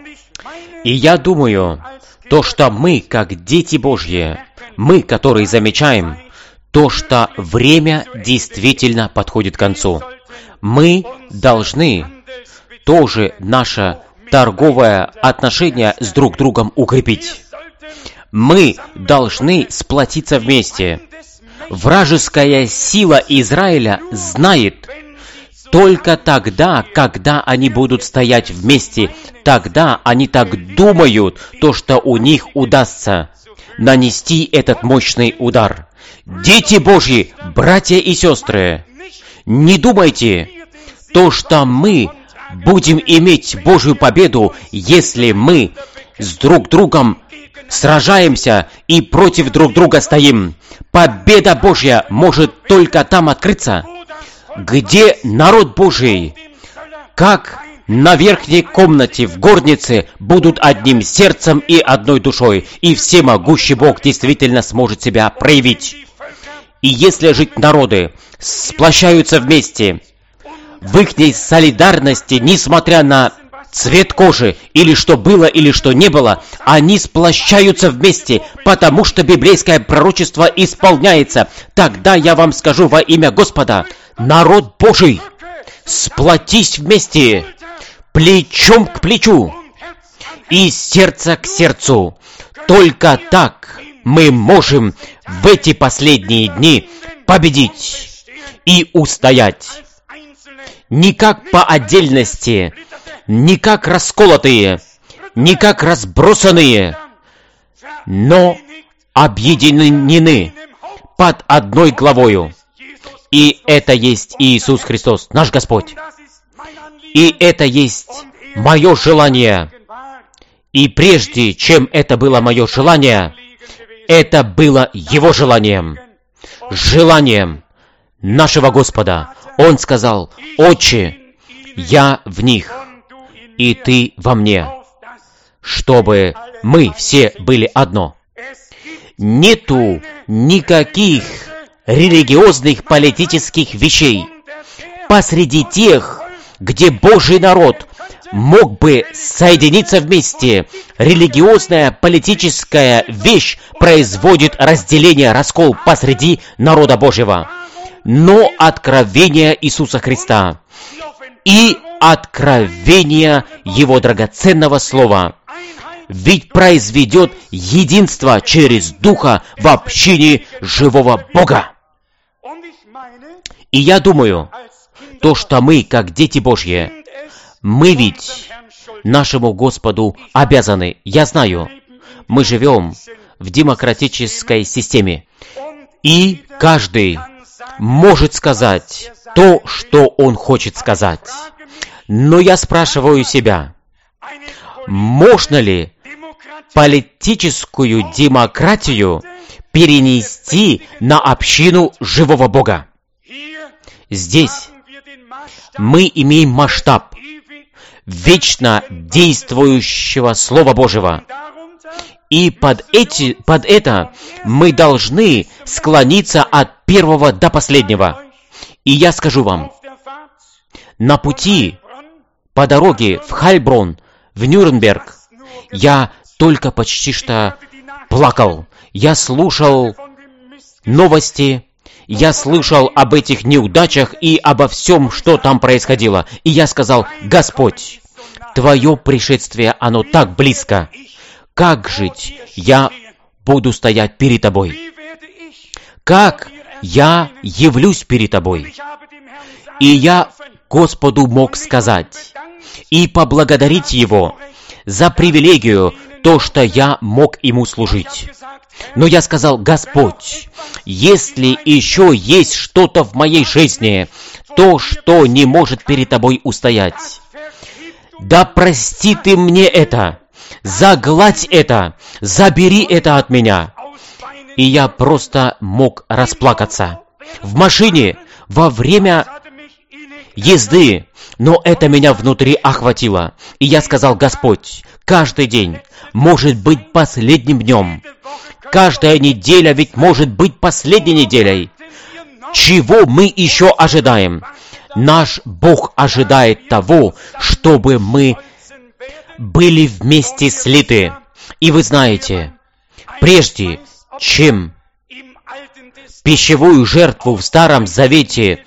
И я думаю, то, что мы, как дети Божьи, мы, которые замечаем, то, что время действительно подходит к концу. Мы должны тоже наше торговое отношение с друг другом укрепить. Мы должны сплотиться вместе. Вражеская сила Израиля знает, только тогда, когда они будут стоять вместе, тогда они так думают, то, что у них удастся нанести этот мощный удар. Дети Божьи, братья и сестры, не думайте, то, что мы будем иметь Божью победу, если мы с друг другом сражаемся и против друг друга стоим. Победа Божья может только там открыться, где народ Божий, как на верхней комнате в горнице, будут одним сердцем и одной душой, и всемогущий Бог действительно сможет себя проявить. И если жить народы сплощаются вместе, в их солидарности, несмотря на цвет кожи, или что было, или что не было, они сплощаются вместе, потому что библейское пророчество исполняется. Тогда я вам скажу во имя Господа, народ Божий, сплотись вместе, плечом к плечу и сердце к сердцу. Только так мы можем в эти последние дни победить и устоять. Не как по отдельности, не как расколотые, не как разбросанные, но объединены под одной главою. И это есть Иисус Христос, наш Господь. И это есть мое желание, И прежде чем это было мое желание, это было Его желанием, желанием нашего Господа. Он сказал: «Отче, я в них, и Ты во мне, чтобы мы все были одно». Нету никаких религиозных политических вещей посреди тех, где Божий народ мог бы соединиться вместе. Религиозная политическая вещь производит разделение, раскол посреди народа Божьего. Но откровение Иисуса Христа и откровение Его драгоценного Слова ведь произведет единство через Духа в общине живого Бога. И я думаю, то, что мы, как дети Божьи, мы ведь нашему Господу обязаны. Я знаю, мы живем в демократической системе, и каждый может сказать то, что он хочет сказать. Но я спрашиваю себя, можно ли политическую демократию перенести на общину живого Бога? Здесь мы имеем масштаб вечно действующего Слова Божьего. И под это мы должны склониться от первого до последнего. И я скажу вам, на пути, по дороге в Хайльброн, в Нюрнберг, я только почти что плакал. Я слушал новости, я слышал об этих неудачах и обо всем, что там происходило. И я сказал: «Господь, Твое пришествие, оно так близко. Как жить я буду стоять перед Тобой? Как я явлюсь перед Тобой?» И я Господу мог сказать и поблагодарить Его за привилегию, то, что я мог Ему служить. Но я сказал: «Господь, если еще есть что-то в моей жизни, то, что не может перед Тобой устоять, да прости Ты мне это, загладь это, забери это от меня». И я просто мог расплакаться в машине во время езды, но это меня внутри охватило. И я сказал: «Господь, каждый день может быть последним днем. Каждая неделя ведь может быть последней неделей. Чего мы еще ожидаем? Наш Бог ожидает того, чтобы мы были вместе слиты». И вы знаете, прежде чем пищевую жертву в Старом Завете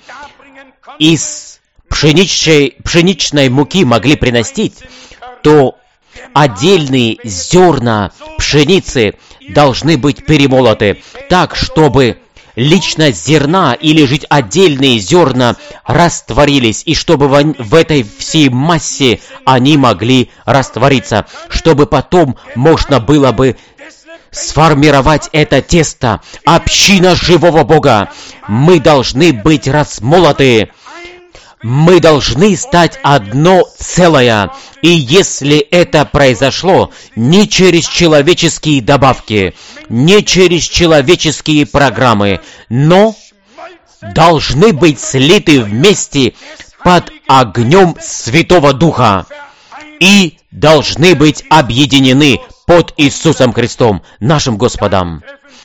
из пшеничной муки могли приносить, то отдельные зерна пшеницы должны быть перемолоты так, чтобы личность зерна или жить отдельные зерна растворились, и чтобы в этой всей массе они могли раствориться, чтобы потом можно было бы сформировать это тесто. Община живого Бога. Мы должны быть размолоты. Мы должны стать одно целое. И если это произошло не через человеческие добавки, не через человеческие программы, но должны быть слиты вместе под огнем Святого Духа и должны быть объединены под Иисусом Христом, нашим Господом.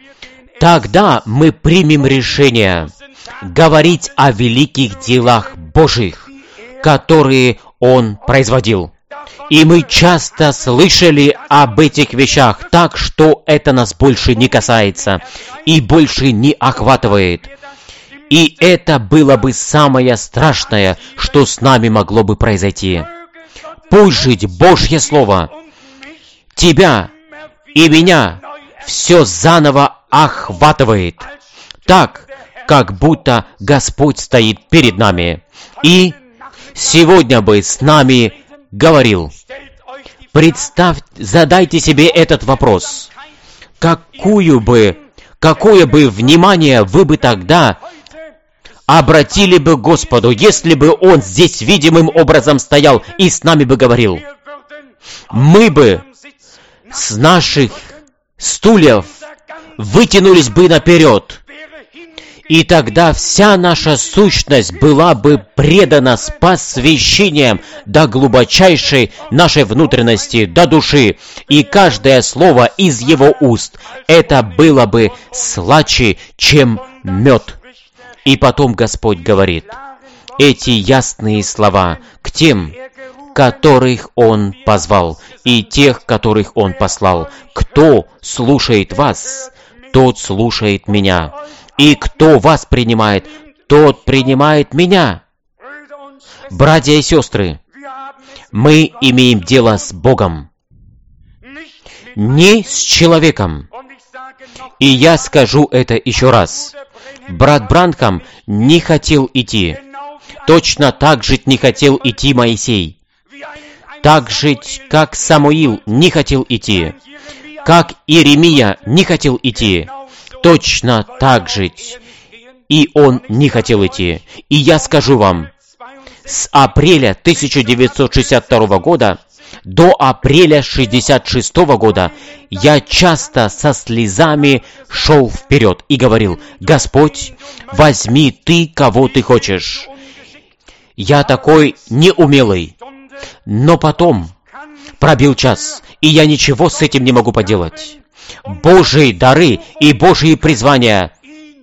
Тогда мы примем решение говорить о великих делах Божьих, которые Он производил. И мы часто слышали об этих вещах так, что это нас больше не касается и больше не охватывает. И это было бы самое страшное, что с нами могло бы произойти. Пусть жить Божье Слово тебя и меня все заново охватывает, так, как будто Господь стоит перед нами и сегодня бы с нами говорил. Задайте себе этот вопрос. Какое бы внимание вы бы тогда обратили бы к Господу, если бы Он здесь видимым образом стоял и с нами бы говорил? Мы бы с наших стульев вытянулись бы наперед, и тогда вся наша сущность была бы предана с посвящением до глубочайшей нашей внутренности, до души, и каждое слово из его уст, это было бы слаще, чем мед. И потом Господь говорит эти ясные слова к тем, которых Он позвал, и тех, которых Он послал. «Кто слушает вас, тот слушает меня. И кто вас принимает, тот принимает меня». Братья и сестры, мы имеем дело с Богом, не с человеком. И я скажу это еще раз. Брат Бранхам не хотел идти. Точно так же не хотел идти Моисей. Так же, как Самуил не хотел идти. Как Иеремия не хотел идти. Точно так же и он не хотел идти. И я скажу вам, с апреля 1962 года до апреля 1966 года я часто со слезами шел вперед и говорил: «Господь, возьми Ты, кого Ты хочешь». Я такой неумелый. Но потом пробил час, и я ничего с этим не могу поделать. Божьи дары и Божьи призвания,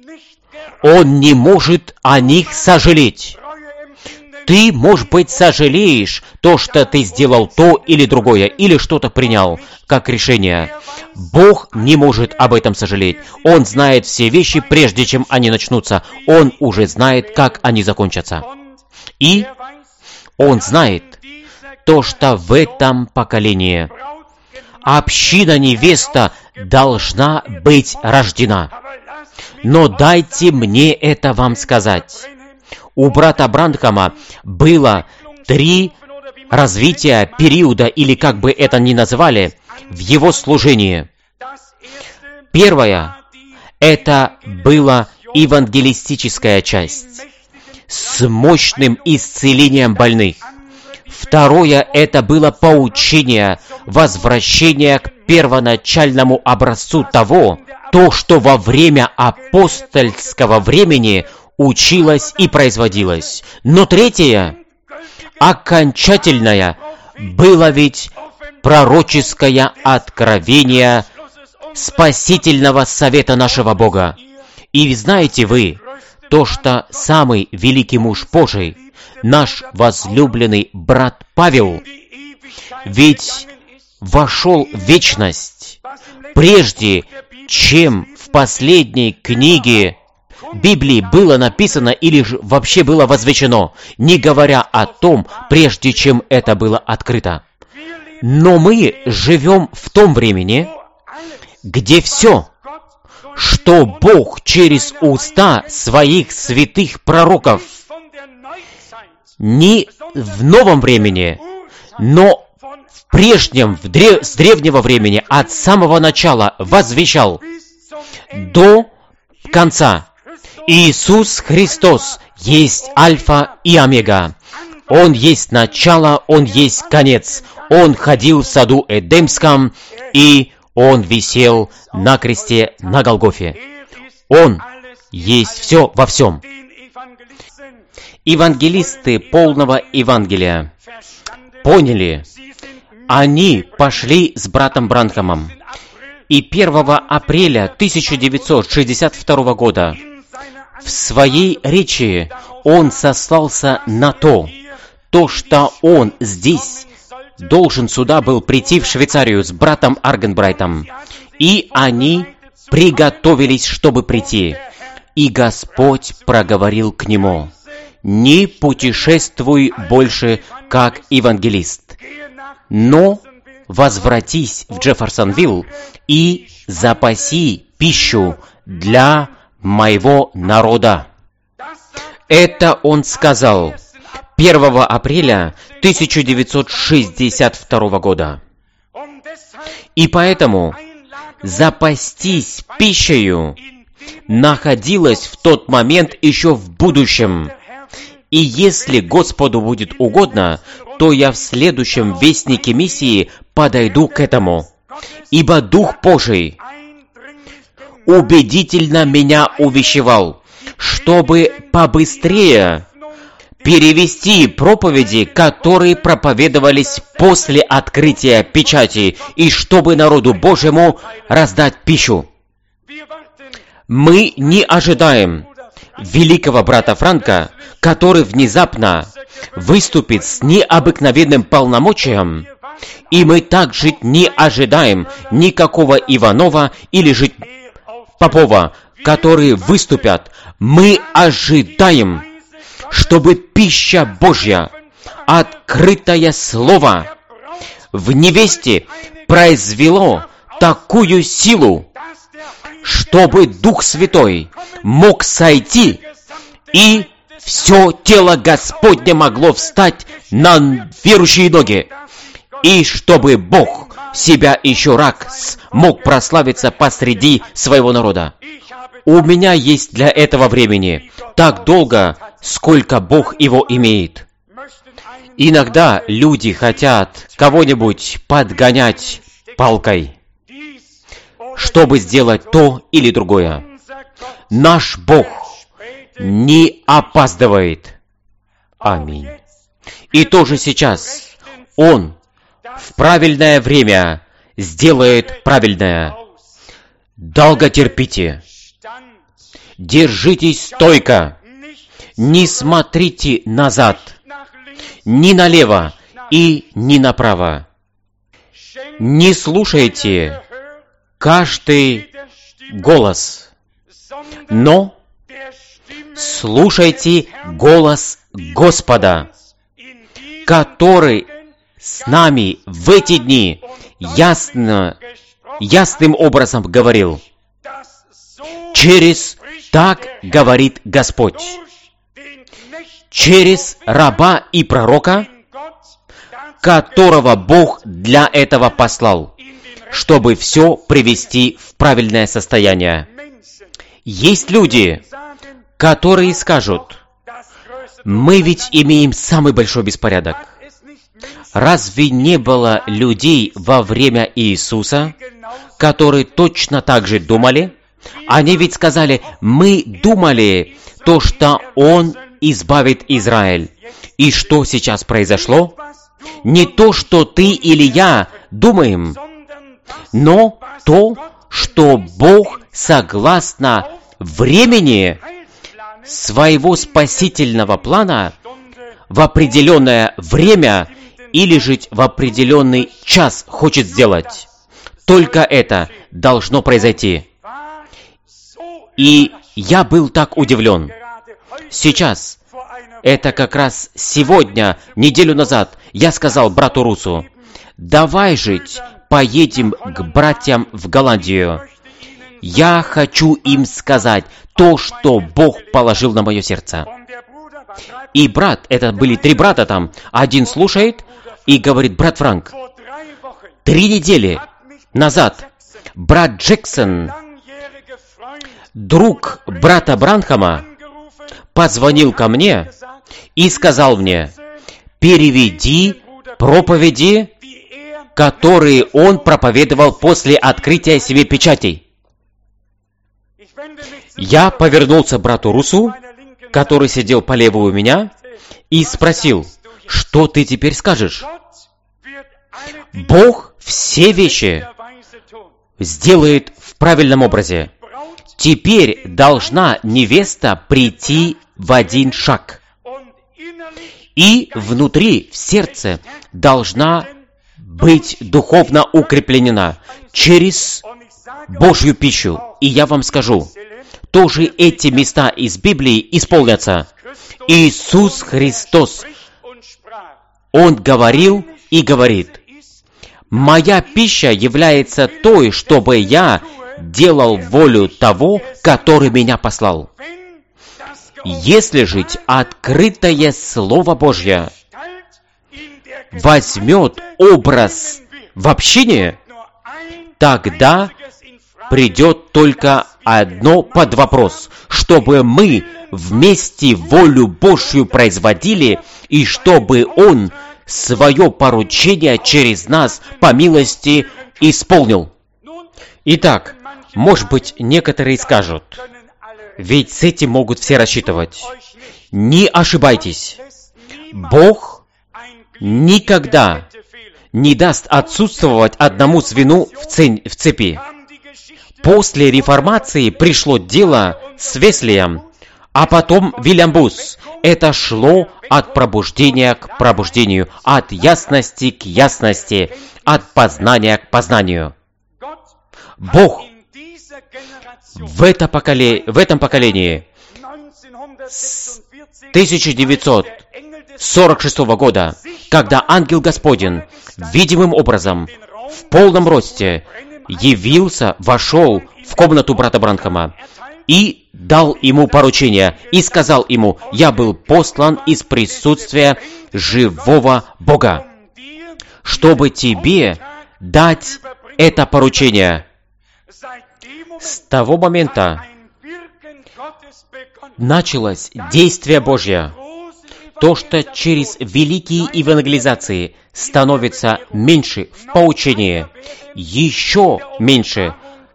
Он не может о них сожалеть. Ты, может быть, сожалеешь то, что ты сделал то или другое, или что-то принял как решение. Бог не может об этом сожалеть. Он знает все вещи, прежде чем они начнутся. Он уже знает, как они закончатся. И Он знает то, что в этом поколении община-невеста должна быть рождена. Но дайте мне это вам сказать. У брата Бранхама было 3 развития периода, или как бы это ни называли, в его служении. Первое — это была евангелистическая часть с мощным исцелением больных. Второе — это было поучение, возвращение к первоначальному образцу того, то, что во время апостольского времени училось и производилось. Но третье, окончательное, было ведь пророческое откровение спасительного совета нашего Бога. И знаете вы, то, что самый великий муж Божий, наш возлюбленный брат Павел, ведь вошел в вечность, прежде чем в последней книге Библии было написано или же вообще было возвещено, не говоря о том, прежде чем это было открыто. Но мы живем в том времени, где все, что Бог через уста своих святых пророков не в новом времени, но в прежнем, с древнего времени, от самого начала возвещал до конца. Иисус Христос есть Альфа и Омега. Он есть начало, Он есть конец. Он ходил в саду Эдемском, и Он висел на кресте на Голгофе. Он есть все во всем. Евангелисты полного Евангелия поняли, они пошли с братом Бранхамом. И 1 апреля 1962 года в своей речи он сослался на то, что он здесь должен сюда был прийти в Швейцарию с братом Аргенбрайтом. И они приготовились, чтобы прийти. И Господь проговорил к нему: «Не путешествуй больше как евангелист, но возвратись в Джефферсонвилл и запаси пищу для моего народа». Это он сказал 1 апреля 1962 года. И поэтому запастись пищею находилось в тот момент еще в будущем. И если Господу будет угодно, то я в следующем Вестнике Миссии подойду к этому. ибо Дух Божий убедительно меня увещевал, чтобы побыстрее перевести проповеди, которые проповедовались после открытия печати, и чтобы народу Божьему раздать пищу. Мы не ожидаем великого брата Франка, который внезапно выступит с необыкновенным полномочием, и мы также не ожидаем никакого Иванова или же Попова, которые выступят. Мы ожидаем, чтобы пища Божья, открытое Слово, в невесте произвело такую силу, чтобы Дух Святой мог сойти, и все тело Господне могло встать на верующие ноги, и чтобы Бог себя еще раз мог прославиться посреди своего народа. У меня есть для этого времени так долго, сколько Бог его имеет. Иногда люди хотят кого-нибудь подгонять палкой, чтобы сделать то или другое. Наш Бог не опаздывает. Аминь. И тоже сейчас Он в правильное время сделает правильное. Долготерпите. Держитесь стойко. Не смотрите назад, ни налево и ни направо. Не слушайте каждый голос, но слушайте голос Господа, который с нами в эти дни ясным образом говорил. Так говорит Господь. Через раба и пророка, которого Бог для этого послал, чтобы все привести в правильное состояние. Есть люди, которые скажут: мы ведь имеем самый большой беспорядок. Разве не было людей во время Иисуса, которые точно так же думали? Они ведь сказали: мы думали то, что Он избавит Израиль. И что сейчас произошло? Не то, что ты или я думаем, но то, что Бог, согласно времени своего спасительного плана, в определенное время или же в определенный час хочет сделать. Только это должно произойти. И я был так удивлен. Сейчас, это как раз сегодня, неделю назад, я сказал брату Русу: давай жить, поедем к братьям в Голландию. Я хочу им сказать то, что Бог положил на мое сердце. И брат, это были 3 брата там, один слушает и говорит: брат Франк, 3 недели назад брат Джексон, друг брата Бранхама, позвонил ко мне и сказал мне: переведи проповеди, которые он проповедовал после открытия 7 печатей. Я повернулся к брату Русу, который сидел по левую меня, и спросил: что ты теперь скажешь? Бог все вещи сделает в правильном образе. Теперь должна невеста прийти в один шаг. И внутри, в сердце, должна быть духовно укреплена через Божью пищу. И я вам скажу, тоже эти места из Библии исполнятся. Иисус Христос, Он говорил и говорит: «Моя пища является той, чтобы я делал волю того, который меня послал». Если же открытое Слово Божье возьмет образ в общине, тогда придет только одно под вопрос: чтобы мы вместе волю Божью производили, и чтобы Он свое поручение через нас по милости исполнил. Итак, может быть, некоторые скажут, ведь с этим могут все рассчитывать. Не ошибайтесь. Бог никогда не даст отсутствовать одному звену в цепи. После реформации пришло дело с Веслием, а потом Вильям-Бус. Это шло от пробуждения к пробуждению, от ясности к ясности, от познания к познанию. Бог в этом поколении с 1946 года, когда ангел Господень видимым образом, в полном росте, явился, вошел в комнату брата Бранхама и дал ему поручение, и сказал ему: «Я был послан из присутствия живого Бога, чтобы тебе дать это поручение». С того момента началось действие Божье. То, что через великие евангелизации становится меньше в поучении, еще меньше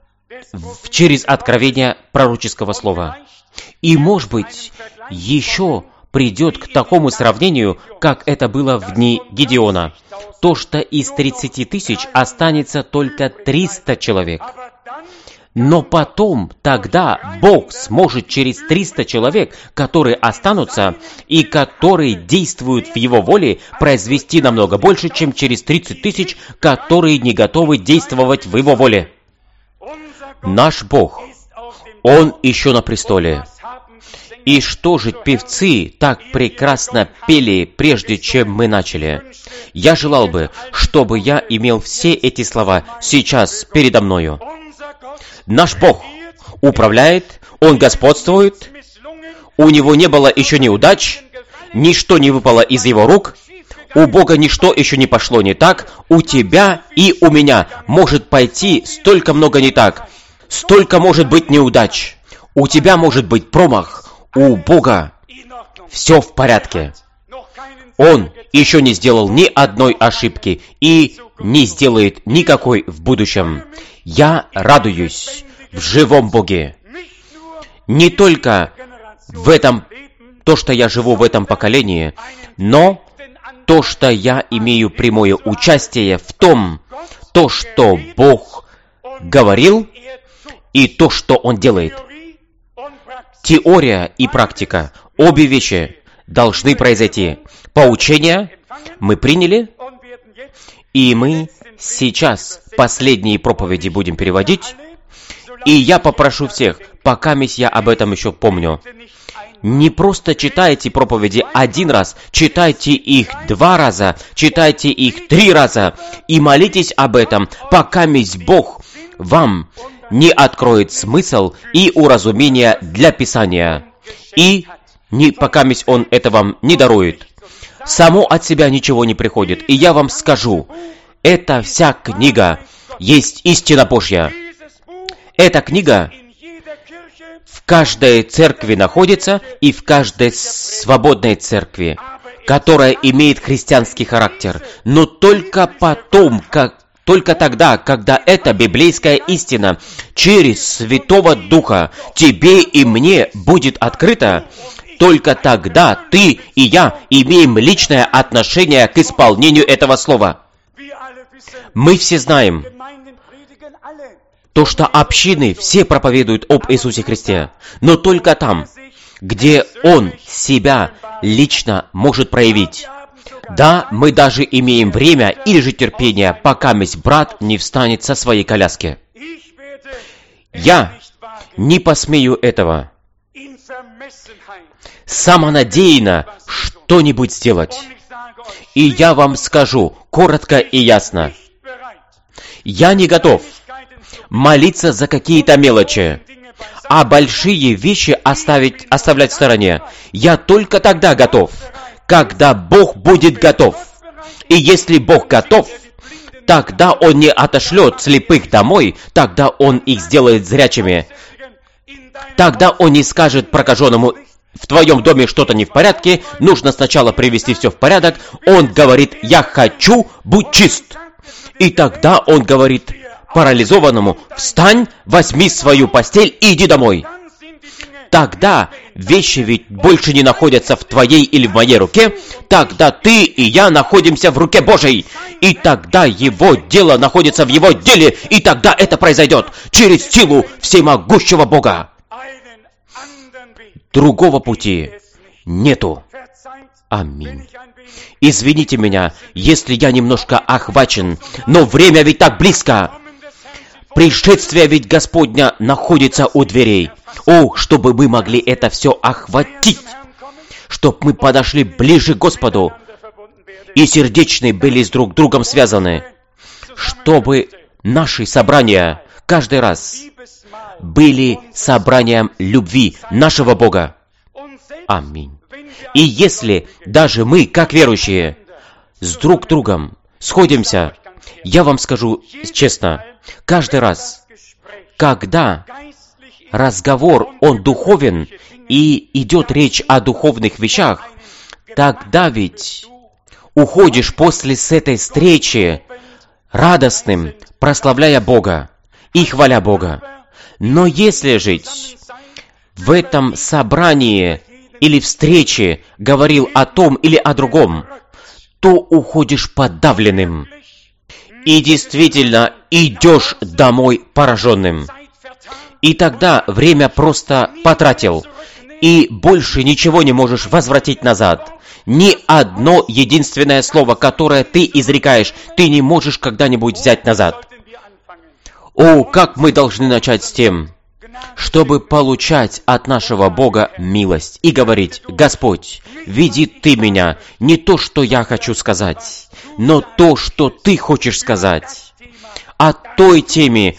через откровение пророческого слова. И, может быть, еще придет к такому сравнению, как это было в дни Гедеона. То, что из 30 тысяч останется только 300 человек. Но потом, тогда Бог сможет через 300 человек, которые останутся и которые действуют в Его воле, произвести намного больше, чем через 30 тысяч, которые не готовы действовать в Его воле. Наш Бог, Он еще на престоле. И что же певцы так прекрасно пели, прежде чем мы начали? Я желал бы, чтобы я имел все эти слова сейчас передо мною. Наш Бог управляет, Он господствует, у Него не было еще неудач, ничто не выпало из Его рук, у Бога ничто еще не пошло не так, у тебя и у меня может пойти столько много не так, столько может быть неудач, у тебя может быть промах, у Бога все в порядке. Он еще не сделал ни одной ошибки и не сделает никакой в будущем. Я радуюсь в живом Боге. Не только в этом, то, что я живу в этом поколении, но то, что я имею прямое участие в том, то, что Бог говорил, и то, что Он делает. Теория и практика, обе вещи должны произойти. Поучение мы приняли, и мы сейчас последние проповеди будем переводить. И я попрошу всех, пока я об этом еще помню, не просто читайте проповеди один раз, читайте их 2 раза, читайте их 3 раза, и молитесь об этом, пока Бог вам не откроет смысл и уразумение для Писания, и пока Он это вам не дарует. Само от себя ничего не приходит, и я вам скажу, эта вся книга есть истина Божья. Эта книга в каждой церкви находится и в каждой свободной церкви, которая имеет христианский характер. Но только потом, только тогда, когда эта библейская истина через Святого Духа тебе и мне будет открыта, только тогда ты и я имеем личное отношение к исполнению этого слова. Мы все знаем, то, что общины все проповедуют об Иисусе Христе, но только там, где Он себя лично может проявить. Да, мы даже имеем время или же терпение, пока брат не встанет со своей коляски. Я не посмею этого самонадеянно что-нибудь сделать. И я вам скажу коротко и ясно. Я не готов молиться за какие-то мелочи, а большие вещи оставлять в стороне. Я только тогда готов, когда Бог будет готов. И если Бог готов, тогда Он не отошлет слепых домой, тогда Он их сделает зрячими. Тогда Он не скажет прокаженному: в твоем доме что-то не в порядке, нужно сначала привести все в порядок. Он говорит: я хочу, будь чист. И тогда Он говорит парализованному: «Встань, возьми свою постель и иди домой». Тогда вещи ведь больше не находятся в твоей или в моей руке, тогда ты и я находимся в руке Божьей, и тогда Его дело находится в Его деле, и тогда это произойдет через силу всемогущего Бога. Другого пути нету. Аминь. Извините меня, если я немножко охвачен, но время ведь так близко. Пришествие ведь Господня находится у дверей. О, чтобы мы могли это все охватить, чтобы мы подошли ближе к Господу и сердечные были с друг другом связаны, чтобы наши собрания каждый раз были собранием любви нашего Бога. Аминь. И если даже мы, как верующие, с друг другом сходимся, я вам скажу честно, каждый раз, когда разговор, он духовен, и идет речь о духовных вещах, тогда ведь уходишь после с этой встречи радостным, прославляя Бога и хваля Бога. Но если жить в этом собрании или встрече говорил о том или о другом, то уходишь подавленным. И действительно идешь домой пораженным. И тогда время просто потратил, и больше ничего не можешь возвратить назад. Ни одно единственное слово, которое ты изрекаешь, ты не можешь когда-нибудь взять назад. О, как мы должны начать с тем, чтобы получать от нашего Бога милость и говорить: «Господь, веди Ты меня, не то, что я хочу сказать, но то, что Ты хочешь сказать, о той теме,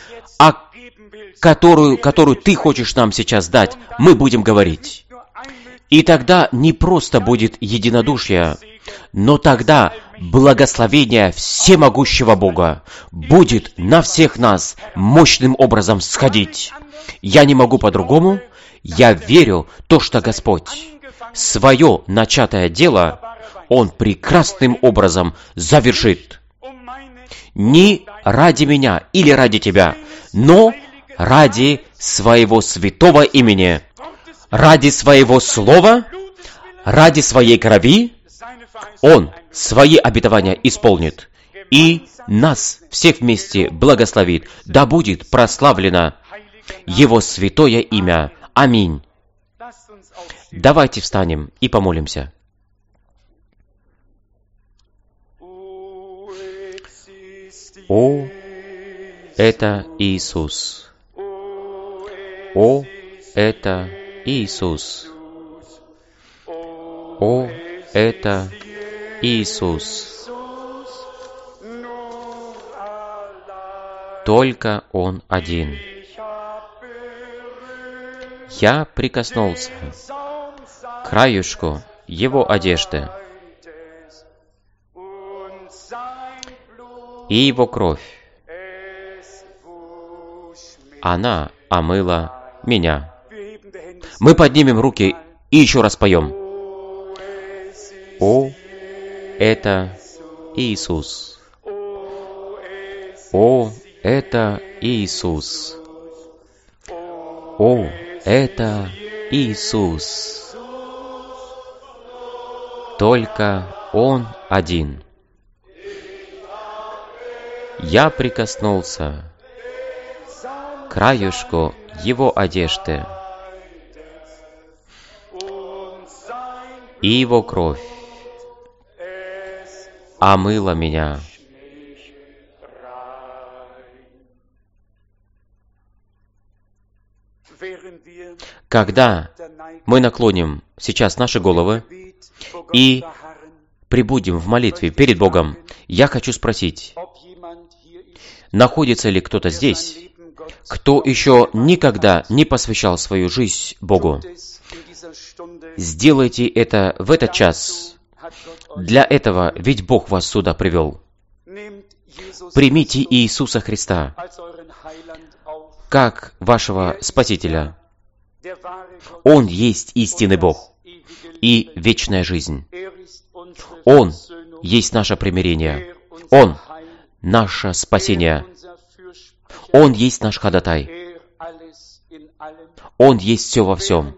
которую Ты хочешь нам сейчас дать, мы будем говорить». И тогда не просто будет единодушие, но тогда благословение всемогущего Бога будет на всех нас мощным образом сходить. Я не могу по-другому. Я верю в то, что Господь свое начатое дело, Он прекрасным образом завершит. Не ради меня или ради тебя, но ради Своего святого имени, ради Своего Слова, ради Своей крови. Он свои обетования исполнит и нас всех вместе благословит. Да будет прославлено Его святое имя. Аминь. Давайте встанем и помолимся. О, это Иисус. О, это Иисус. О, это Иисус. Только Он один. Я прикоснулся к краюшку Его одежды, и Его кровь, она омыла меня. Мы поднимем руки и еще раз поем. О, это Иисус. О, это Иисус. О, это Иисус. Только Он один. Я прикоснулся к краюшку Его одежды, и Его кровь омыла меня. Когда мы наклоним сейчас наши головы и пребудем в молитве перед Богом, я хочу спросить, находится ли кто-то здесь, кто еще никогда не посвящал свою жизнь Богу? Сделайте это в этот час. Для этого ведь Бог вас сюда привел. Примите Иисуса Христа как вашего Спасителя. Он есть истинный Бог и вечная жизнь. Он есть наше примирение. Он наше спасение. Он есть наш ходатай. Он есть все во всем.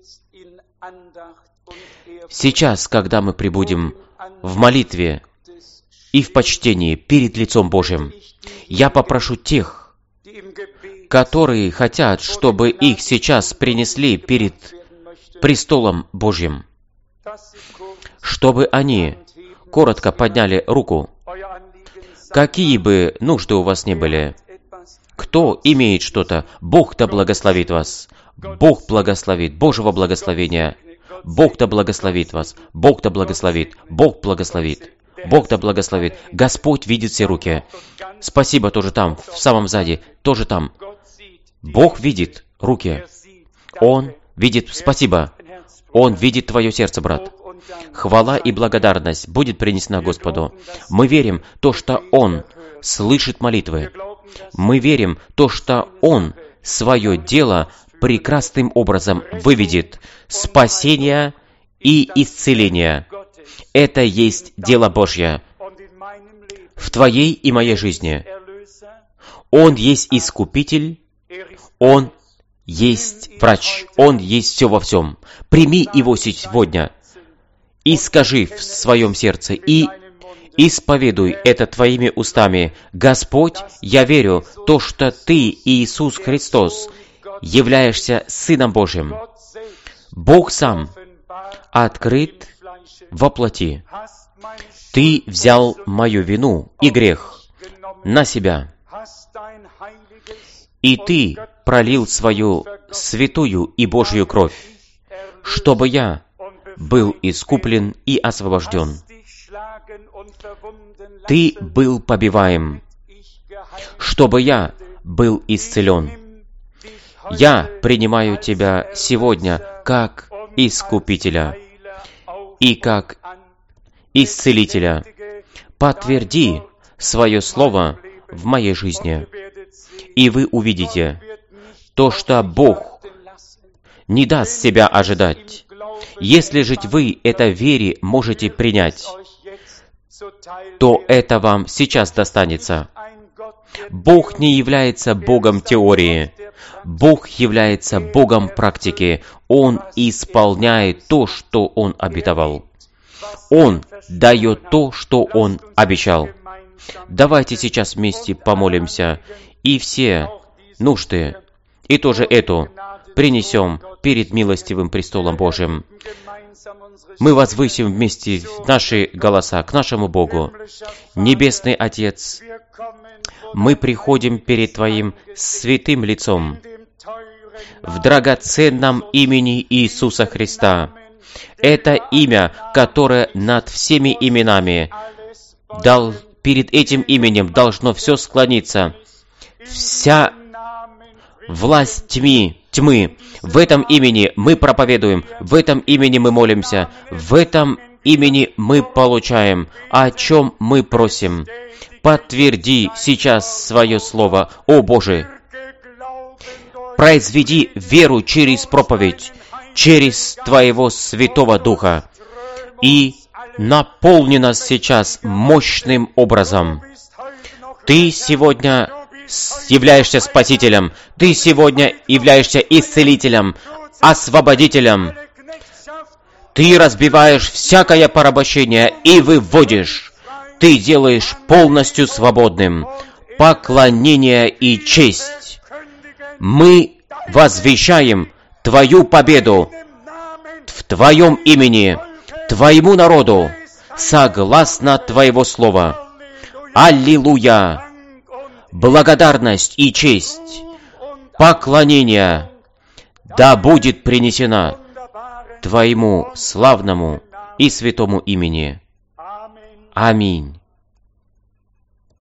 Сейчас, когда мы пребудем в молитве и в почтении перед лицом Божьим, я попрошу тех, которые хотят, чтобы их сейчас принесли перед престолом Божьим, чтобы они коротко подняли руку, какие бы нужды у вас ни были. Кто имеет что-то, Бог да благословит вас. Бог благословит, Божьего благословения. Бог да благословит вас. Бог да благословит. Бог благословит. Бог да благословит. Господь видит все руки. Спасибо тоже там, в самом сзади, тоже там. Бог видит руки. Он видит, спасибо. Он видит твое сердце, брат. Хвала и благодарность будет принесена Господу. Мы верим то, что Он слышит молитвы. Мы верим то, что Он свое дело прекрасным образом выведет. Спасение и исцеление. Это есть дело Божье в твоей и моей жизни. Он есть Искупитель, Он есть врач, Он есть все во всем. Прими Его сегодня и скажи в своем сердце, и исповедуй это твоими устами. Господь, я верю, то, что Ты, Иисус Христос, являешься Сыном Божьим. Бог сам открыт во плоти. Ты взял мою вину и грех на себя, и Ты пролил свою святую и Божью кровь, чтобы я был искуплен и освобожден. Ты был побиваем, чтобы я был исцелен. Я принимаю Тебя сегодня как Искупителя и как Исцелителя. Подтверди свое слово в моей жизни, и вы увидите то, что Бог не даст себя ожидать. Если же вы это в вере можете принять, то это вам сейчас достанется. Бог не является Богом теории. Бог является Богом практики. Он исполняет то, что Он обетовал. Он дает то, что Он обещал. Давайте сейчас вместе помолимся, и все нужды, и тоже эту, принесем перед милостивым престолом Божьим. Мы возвысим вместе наши голоса к нашему Богу. Небесный Отец, мы приходим перед Твоим святым лицом в драгоценном имени Иисуса Христа. Это имя, которое над всеми именами. Перед этим именем должно все склониться. Вся власть тьмы. В этом имени мы проповедуем, в этом имени мы молимся, в этом имени мы получаем, о чем мы просим. Подтверди сейчас свое слово, о Боже. Произведи веру через проповедь, через Твоего Святого Духа, и наполни нас сейчас мощным образом. Ты сегодня являешься Спасителем, Ты сегодня являешься Исцелителем, Освободителем. Ты разбиваешь всякое порабощение и выводишь. Ты делаешь полностью свободным поклонение и честь. Мы возвещаем Твою победу в Твоем имени, Твоему народу, согласно Твоего слова. Аллилуйя! Благодарность и честь, поклонение да будет принесена Твоему славному и святому имени. Аминь.